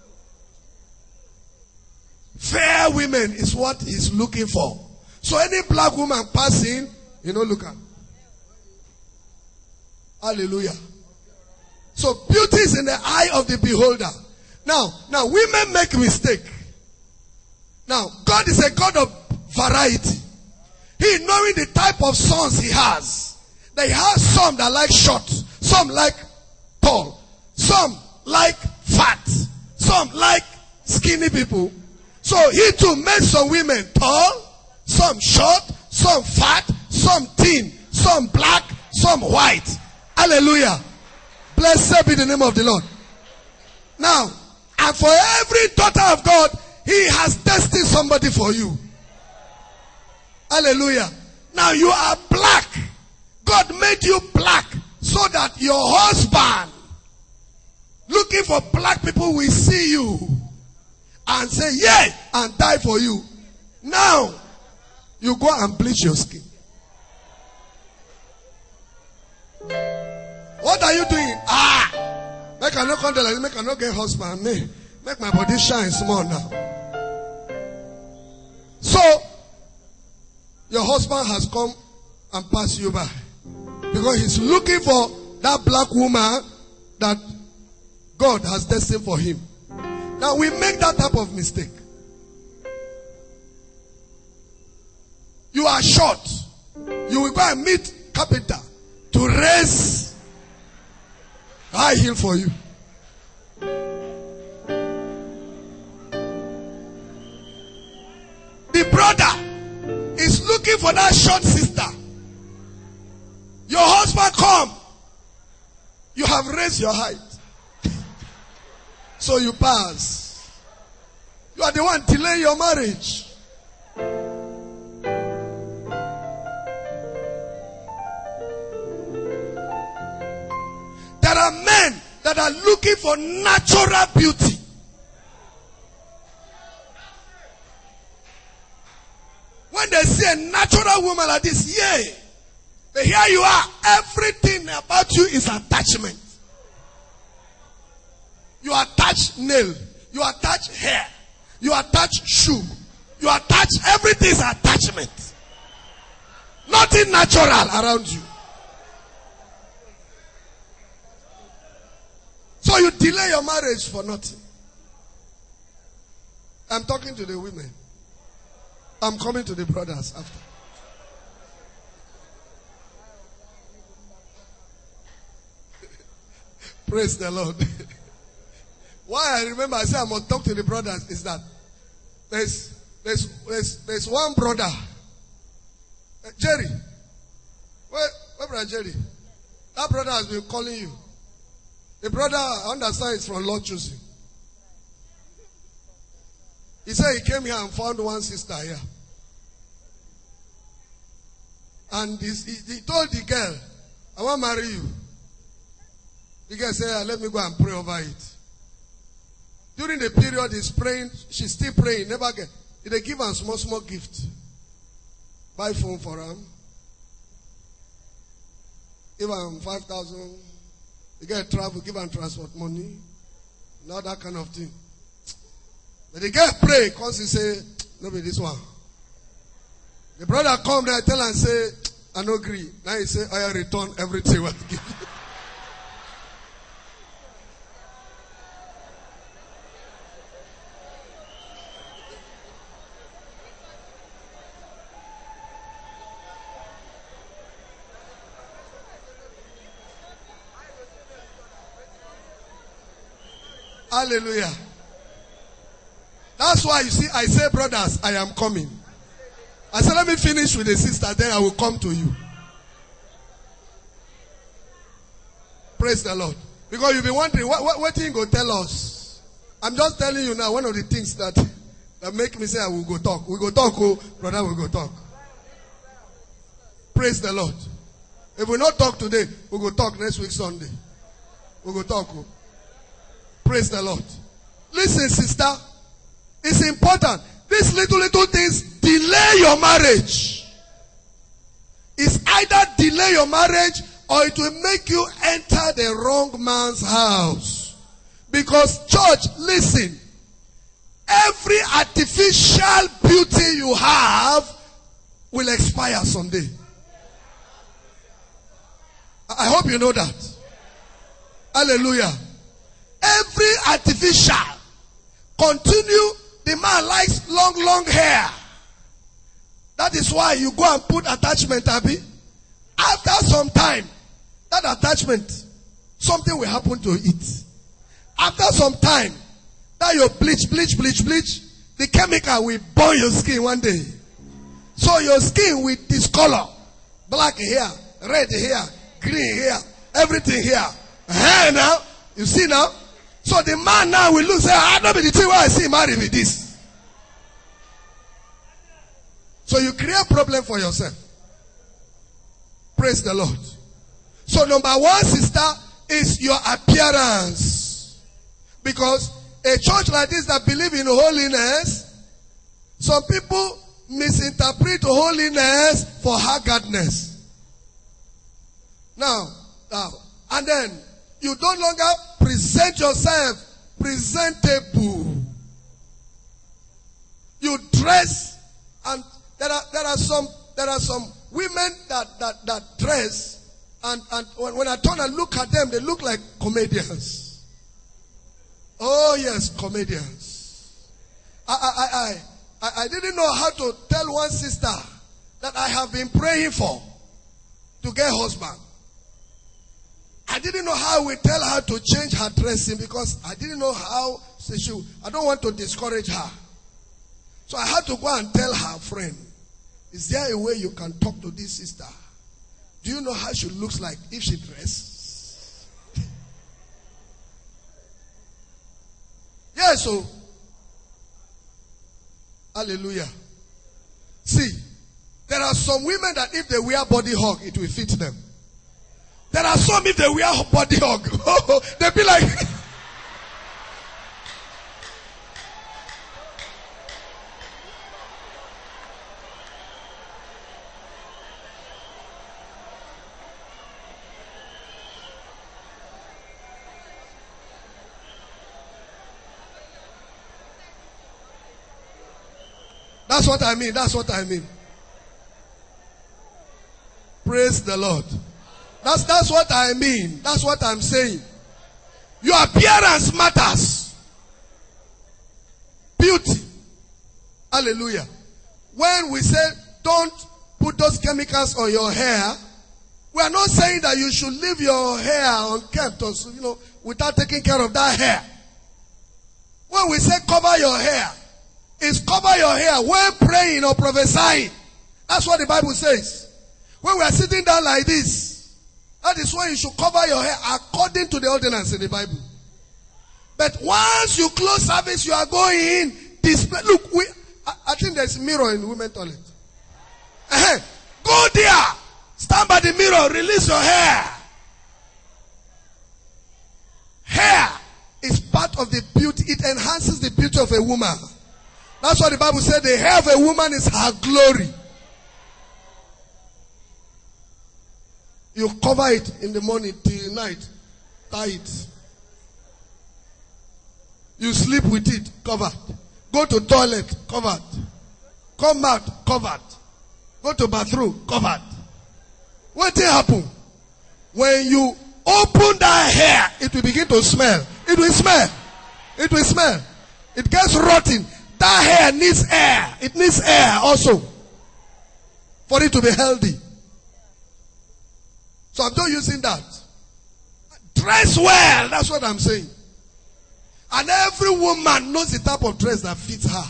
fair women is what he's looking for. So any black woman passing, you know, look at. Hallelujah. So beauty is in the eye of the beholder. Now, now women make mistake. Now, God is a God of variety. He knowing the type of sons he has. They have some that like short, some like tall, some like fat, some like skinny people. So he too made some women tall, some short, some fat, some thin, some black, some white. Hallelujah. Blessed be the name of the Lord. Now, and for every daughter of God, he has destined somebody for you. Hallelujah. Now you are black. God made you black so that your husband, looking for black people, will see you and say, yeah, and die for you. Now, you go and bleach your skin. What are you doing? Ah! Make I not come there, make I not get husband. Make, make my body shine small now. So, your husband has come and passed you by. Because he's looking for that black woman that God has destined for him. Now we make that type of mistake. You are short. You will go and meet carpenter to raise high heel for you. The brother is looking for that short sister. Your husband come. You have raised your height. So you pass. You are the one delaying your marriage. There are men that are looking for natural beauty. When they see a natural woman like this, yeah. But here you are. Everything about you is attachment. You attach nail. You attach hair. You attach shoe. You attach, everything is attachment. Nothing natural around you. So you delay your marriage for nothing. I'm talking to the women. I'm coming to the brothers after. Praise the Lord. Why I remember I said I must talk to the brothers is that there's there's there's, there's one brother, uh, Jerry. Where, where brother Jerry? That brother has been calling you. The brother, I understand, is from Lord choosing. He said he came here and found one sister here. And he, he, he told the girl, I want to marry you. The girl said, let me go and pray over it. During the period he's praying, she's still praying, never get. They give her a small, small gift. Buy phone for them. Give them five thousand. You get travel, give them transport money. Not that kind of thing. But they get pray because he say, no be this one. The brother come there, tell and say, I no agree. Now he say, I return everything what give you. Hallelujah. That's why you see, I say, brothers, I am coming. I said, let me finish with the sister, then I will come to you. Praise the Lord. Because you'll be wondering, what, what, what thing go tell us? I'm just telling you now, one of the things that, that make me say, I will go talk. We go talk, oh, brother, we go talk. Praise the Lord. If we not talk today, we'll go talk next week Sunday. We'll go talk, oh. Praise the Lord. Listen, sister. It's important. These little, little things delay your marriage. It's either delay your marriage or it will make you enter the wrong man's house. Because, church, listen. Every artificial beauty you have will expire someday. I hope you know that. Hallelujah. Every artificial. Continue. The man likes long, long hair. That is why you go and put attachment, Abby. After some time, that attachment, something will happen to it. After some time, that you bleach, bleach, bleach, bleach, the chemical will burn your skin one day. So your skin will discolor. Black hair, red hair, green hair, everything here. Hair now, you see now? So the man now will look, say, I don't be the thing where I see marry with this. So you create problem for yourself. Praise the Lord. So number one, sister, is your appearance. Because a church like this that believe in holiness, some people misinterpret holiness for haggardness. Now, now, and then you don't longer present yourself presentable. You dress, and there are there are some there are some women that that, that dress, and, and when, when I turn and look at them, they look like comedians. Oh yes, comedians. I I I I, I didn't know how to tell one sister that I have been praying for to get husband. I didn't know how we tell her to change her dressing because I didn't know how she should. I don't want to discourage her. So I had to go and tell her friend, is there a way you can talk to this sister? Do you know how she looks like if she dresses? Yeah, so. Hallelujah. See, there are some women that if they wear body hug, it will fit them. There are some if they wear body hug, they'll be like. That's what I mean. That's what I mean. Praise the Lord. That's, that's what I mean. That's what I'm saying. Your appearance matters. Beauty. Hallelujah. When we say don't put those chemicals on your hair, we are not saying that you should leave your hair unkempt or, you know, without taking care of that hair. When we say cover your hair, it's cover your hair when praying or prophesying. That's what the Bible says. When we are sitting down like this, that is why you should cover your hair according to the ordinance in the Bible. But once you close service, you are going in, display. Look, we, I, I think there's a mirror in the women's toilet. Uh-huh. Go there. Stand by the mirror. Release your hair. Hair is part of the beauty. It enhances the beauty of a woman. That's what the Bible said. The hair of a woman is her glory. You cover it in the morning till night. Tie it. You sleep with it covered. Go to toilet covered. Come out covered. Go to bathroom covered. What will happen? When you open that hair, it will begin to smell. It will smell. It will smell. It gets rotten. That hair needs air. It needs air also for it to be healthy. So I'm not using that. Dress well. That's what I'm saying. And every woman knows the type of dress that fits her.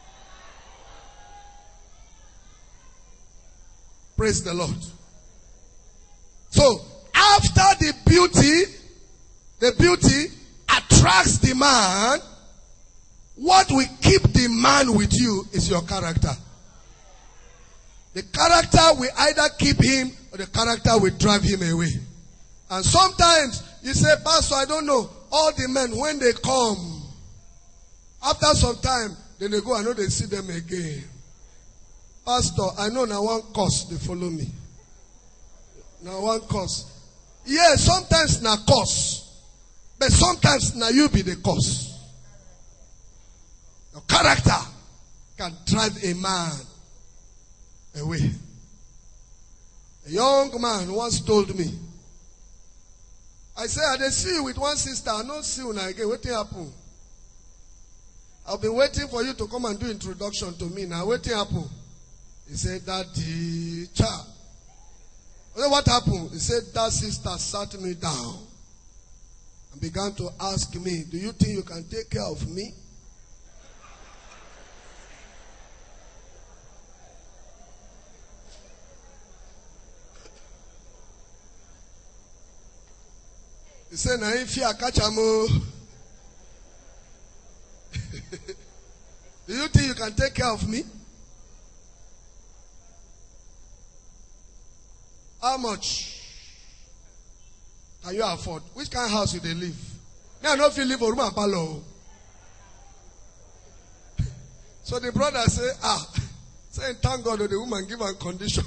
Praise the Lord. So, after the beauty, the beauty attracts the man, what will keep the man with you is your character. The character will either keep him or the character will drive him away. And sometimes you say, Pastor, I don't know. All the men, when they come, after some time, then they go, I know they see them again. Pastor, I know now one cause they follow me. Now one cause. Yeah, sometimes na cause. But sometimes now you be the cause. Your character can drive a man away. A young man once told me, I said, I dey see you with one sister. I don't see you now again. What happen? I've been waiting for you to come and do introduction to me. Now, what happen? He said, Daddy, child. I said, what happened? He said, that sister sat me down and began to ask me, do you think you can take care of me? He said, na if you catch am o. Do you think you can take care of me? How much can you afford? Which kind of house you they live? Now, I know if you live in room and palo. So the brother say, ah, saying thank God that the woman give her condition.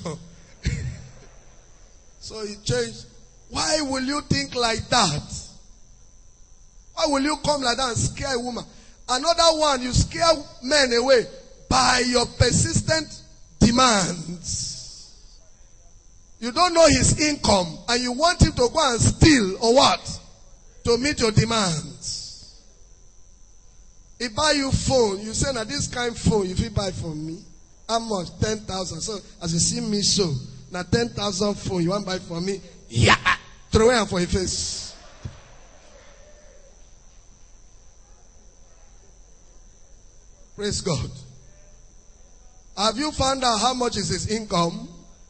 So he changed. Why will you think like that? Why will you come like that and scare a woman? Another one, you scare men away by your persistent demands. You don't know his income and you want him to go and steal or what? To meet your demands. He buy you phone, you say, now this kind of phone, if you buy for me, how much? ten thousand. So as you see me so, now ten thousand phone, you want to buy for me? Yeah. Throw it for your face. Praise God. Have you found out how much is his income?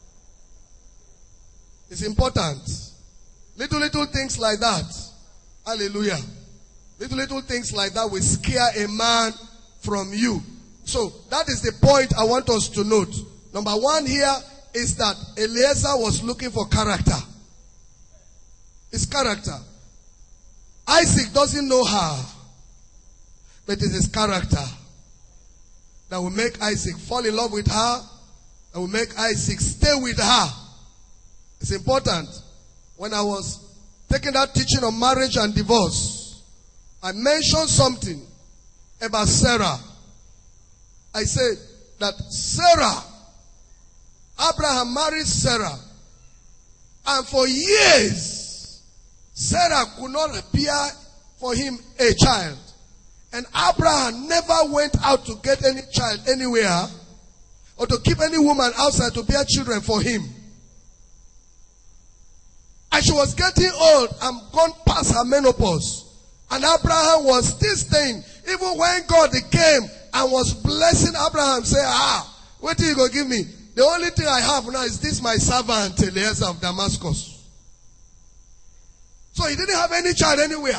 It's important. Little, little things like that. Hallelujah. Little, little things like that will scare a man from you. So, that is the point I want us to note. Number one here is that Eliezer was looking for character. His character. Isaac doesn't know her, but it is his character that will make Isaac fall in love with her, that will make Isaac stay with her. It's important. When I was taking that teaching on marriage and divorce, I mentioned something about Sarah. I said that Sarah, Abraham married Sarah, and for years, Sarah could not appear for him a child. And Abraham never went out to get any child anywhere or to keep any woman outside to bear children for him. And she was getting old and gone past her menopause. And Abraham was still staying. Even when God came and was blessing Abraham, say, ah, what are you going to give me? The only thing I have now is this my servant Eliezer of Damascus. So he didn't have any child anywhere.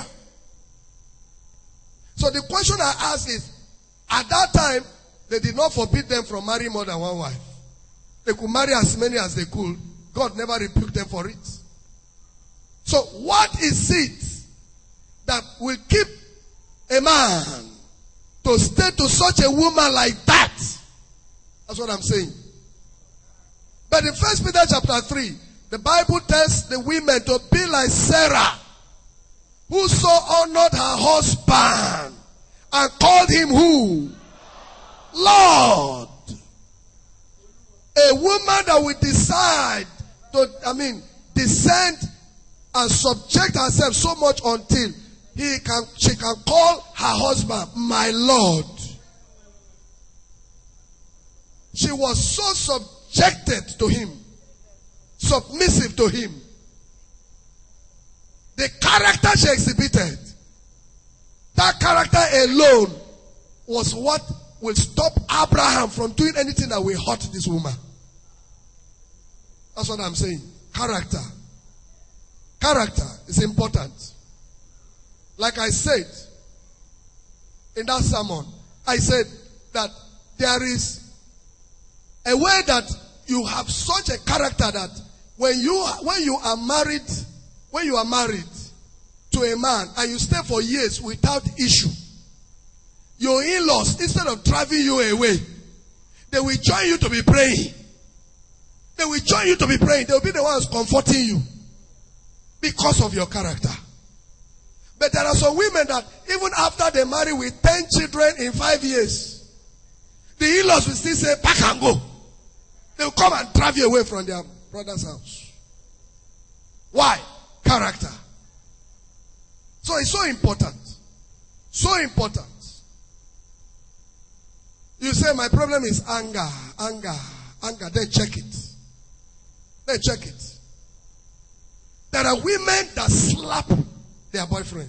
So the question I ask is, at that time, they did not forbid them from marrying more than one wife. They could marry as many as they could. God never rebuked them for it. So what is it that will keep a man to stay to such a woman like that? That's what I'm saying. But in First Peter chapter three, the Bible tells the women to be like Sarah, who so honored her husband and called him who? Lord. A woman that will decide to, I mean, descend and subject herself so much until he can, she can call her husband my Lord. She was so subjected to him, submissive to him. The character she exhibited, that character alone was what will stop Abraham from doing anything that will hurt this woman. That's what I'm saying. Character. Character is important. Like I said in that sermon, I said that there is a way that you have such a character that when you when you are married, when you are married to a man and you stay for years without issue, your in-laws, instead of driving you away, they will join you to be praying. They will join you to be praying. They will be the ones comforting you because of your character. But there are some women that even after they marry with ten children in five years, the in-laws will still say, pack and go. They will come and drive you away from their brother's house. Why? Character. So it's so important. So important. You say, my problem is anger, anger, anger. Then check it. Then check it. There are women that slap their boyfriend.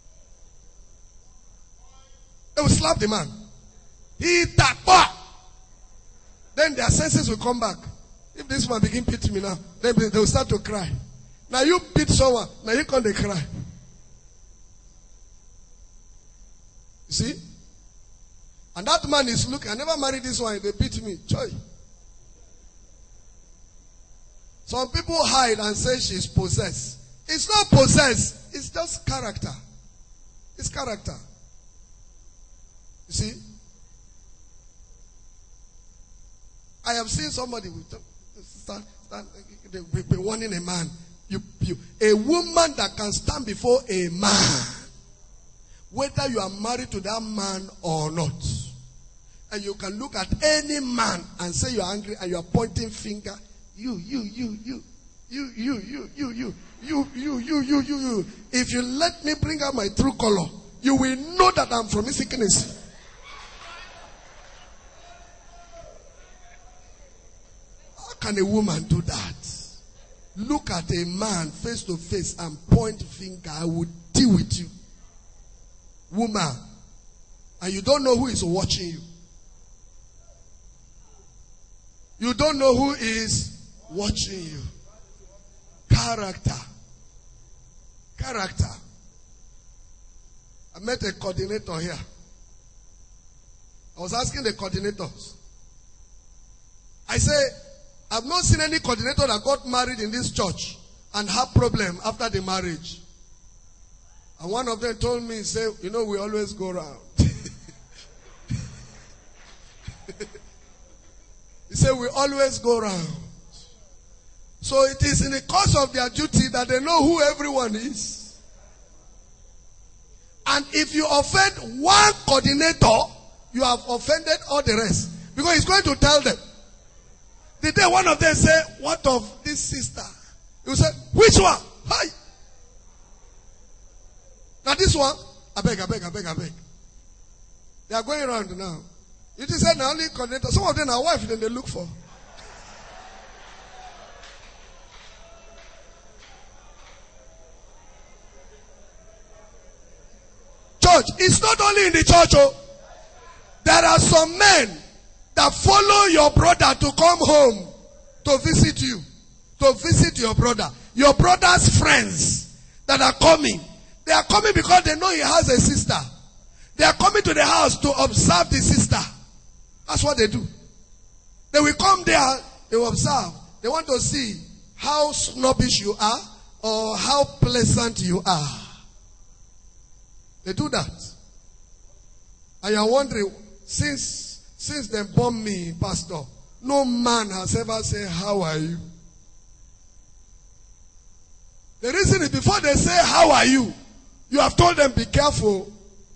They will slap the man. He that. Then their senses will come back. If this man begin beating me now, then they will start to cry. Now you beat someone, now you can't cry. You see? And that man is looking, I never married this one, they beat me. Joy. Some people hide and say she's possessed. It's not possessed, it's just character. It's character. You see? I have seen somebody with stand, stand, they be warning a man. You, you, a woman that can stand before a man, whether you are married to that man or not, and you can look at any man and say you are angry and you are pointing finger. You, you, you, you, you, you, you, you, you, you, you, you, you, you, you. If you let me bring out my true color, you will know that I'm from sickness. How can a woman do that? Look at a man face to face and point finger. I will deal with you. Woman. And you don't know who is watching you. You don't know who is watching you. Character. Character. I met a coordinator here. I was asking the coordinators. I say, I've not seen any coordinator that got married in this church and had problem after the marriage. And one of them told me, say, you know, we always go around. He said, we always go around. So it is in the course of their duty that they know who everyone is. And if you offend one coordinator, you have offended all the rest. Because he's going to tell them. The day one of them say, what of this sister? He will say, which one? Hi. Now this one, I beg, I beg, I beg, I beg. They are going around now. You just said the only coordinator. Some of them are wife then they look for. Church, it's not only in the church. Oh. There are some men that follow your brother to come home to visit you. To visit your brother. Your brother's friends that are coming. They are coming because they know he has a sister. They are coming to the house to observe the sister. That's what they do. They will come there, they will observe. They want to see how snobbish you are or how pleasant you are. They do that. And you are wondering, since since they bombed me, Pastor, no man has ever said, how are you? The reason is before they say, how are you? You have told them, be careful.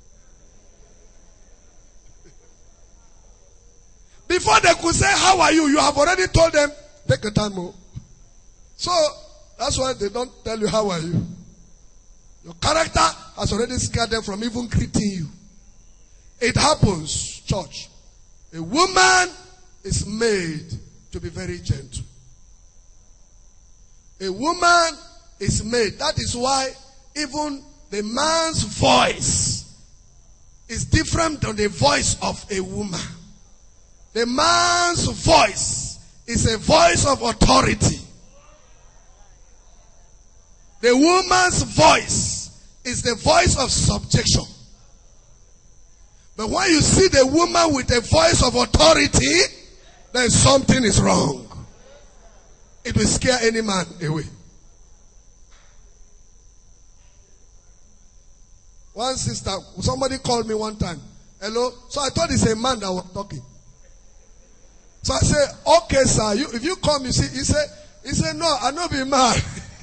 Before they could say, how are you? You have already told them, take a time more. So, that's why they don't tell you, how are you? Your character has already scared them from even greeting you. It happens, church. A woman is made to be very gentle. A woman is made. That is why even the man's voice is different than the voice of a woman. The man's voice is a voice of authority. The woman's voice is the voice of subjection. But when you see the woman with a voice of authority, then something is wrong. It will scare any man away. One sister, somebody called me one time. Hello? So I thought it's a man that was talking. So I said, okay, sir, you, if you come, you see, he said, he said, no, I don't be mad.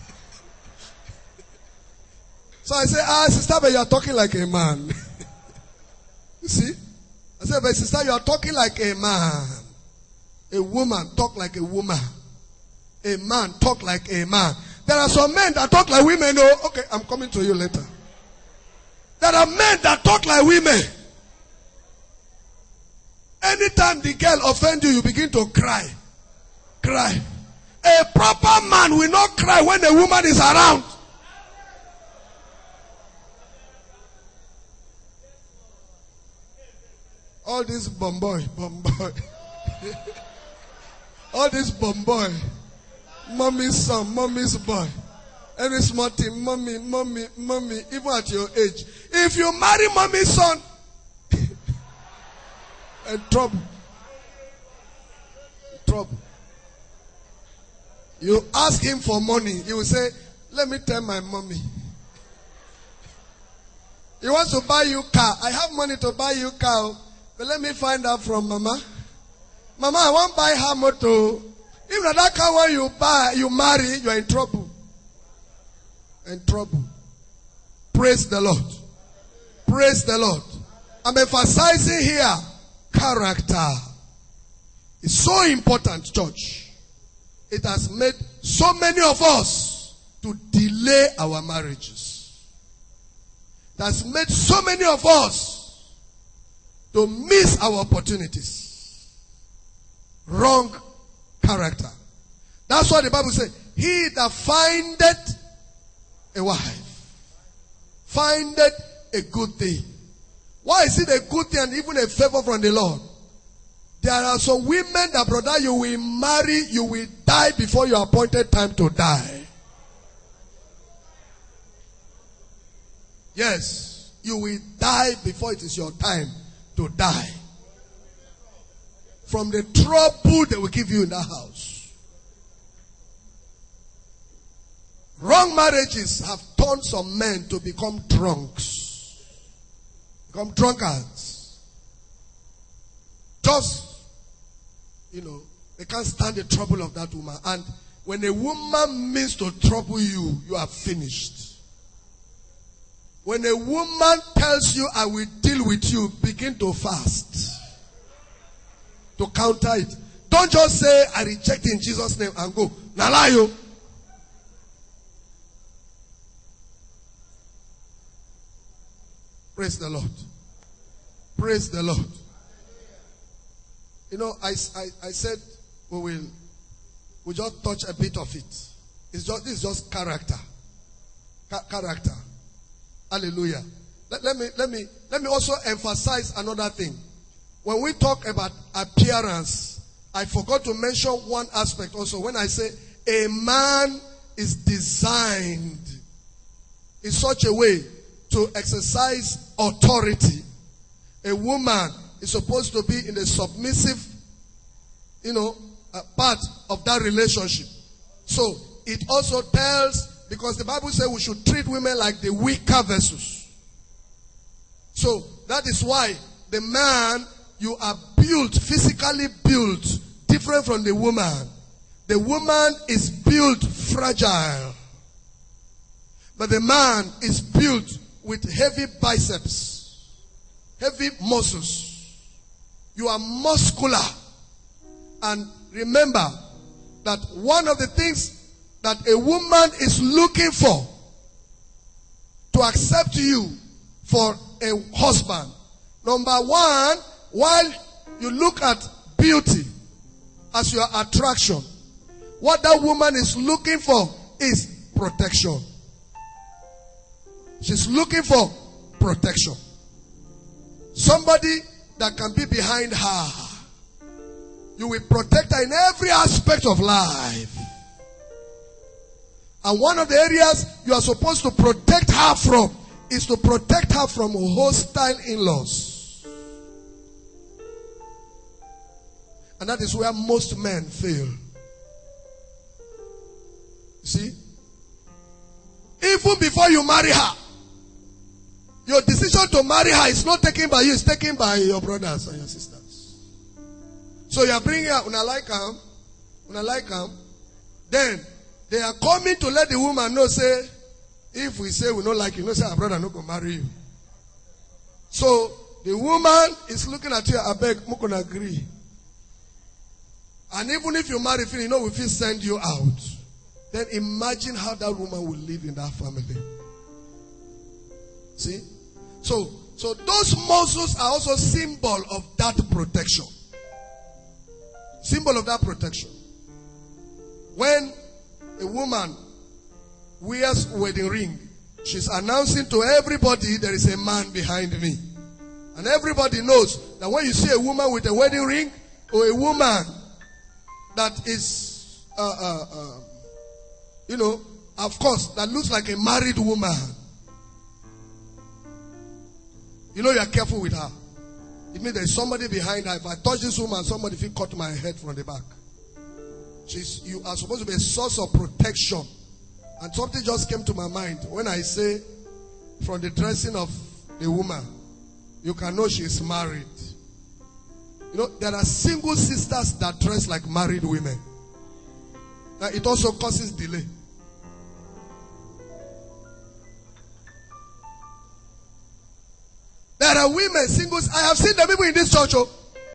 So I said, ah, sister, but you are talking like a man. You see? I said, but sister, you are talking like a man. A woman talk like a woman. A man talk like a man. There are some men that talk like women. Oh, okay, I'm coming to you later. There are men that talk like women. Anytime the girl offends you, you begin to cry. Cry. A proper man will not cry when a woman is around. All this bomboy, bomboy. All this bomboy. Mommy's son, mommy's boy. Any small thing, mommy, mommy, mommy, even at your age. If you marry mommy's son, in trouble. Trouble. You ask him for money, he will say, let me tell my mommy. He wants to buy you car. I have money to buy you car, but let me find out from mama. Mama, I want to buy her motor. If not that car when you buy, you marry, you are in trouble. In trouble. Praise the Lord. Praise the Lord. I'm emphasizing here, character is so important, church. It has made so many of us to delay our marriages. It has made so many of us to miss our opportunities. Wrong character. That's what the Bible says. He that findeth a wife findeth a good thing. Why is it a good thing and even a favor from the Lord? There are some women that, brother, you will marry, you will die before your appointed time to die. Yes, you will die before it is your time to die. From the trouble they will give you in that house. Wrong marriages have turned some men to become drunks. Become drunkards. Just, you know, they can't stand the trouble of that woman. And when a woman means to trouble you, you are finished. When a woman tells you, I will deal with you, begin to fast. To counter it. Don't just say, I reject in Jesus' name and go. Nalayo. Praise the Lord. Praise the Lord. You know, I, I, I said we will we just touch a bit of it. It's just this is just character. Ca- character. Hallelujah. Let, let me let me let me also emphasize another thing. When we talk about appearance, I forgot to mention one aspect also. When I say a man is designed in such a way to exercise authority, a woman is supposed to be in the submissive, you know, uh, part of that relationship. So it also tells, because the Bible says we should treat women like the weaker vessels. So that is why the man, you are built, physically built, different from the woman. The woman is built fragile. But the man is built with heavy biceps, heavy muscles. You are muscular. And remember that one of the things that a woman is looking for to accept you for a husband. Number one, while you look at beauty as your attraction, what that woman is looking for is protection. She's looking for protection. Somebody that can be behind her. You will protect her in every aspect of life. And one of the areas you are supposed to protect her from is to protect her from hostile in-laws. And that is where most men fail. See? Even before you marry her, your decision to marry her is not taken by you, it's taken by your brothers and your sisters. So you are bringing her, una like her, una like her. Then they are coming to let the woman know, say, if we say we don't like you, no say our brother no go marry you. So the woman is looking at you, I beg, I can agree. And even if you marry, you know, we will send you out. Then imagine how that woman will live in that family. See? So, so those muscles are also symbol of that protection. Symbol of that protection. When a woman wears wedding ring, she's announcing to everybody there is a man behind me. And everybody knows that when you see a woman with a wedding ring or a woman that is, uh, uh, uh, you know, of course, that looks like a married woman, you know you are careful with her. It means there is somebody behind her. If I touch this woman, somebody will cut my head from the back. She's, you are supposed to be a source of protection. And something just came to my mind. When I say, from the dressing of the woman, you can know she is married. You know, there are single sisters that dress like married women. Now, it also causes delay. There are women, singles. I have seen the people in this church. Oh,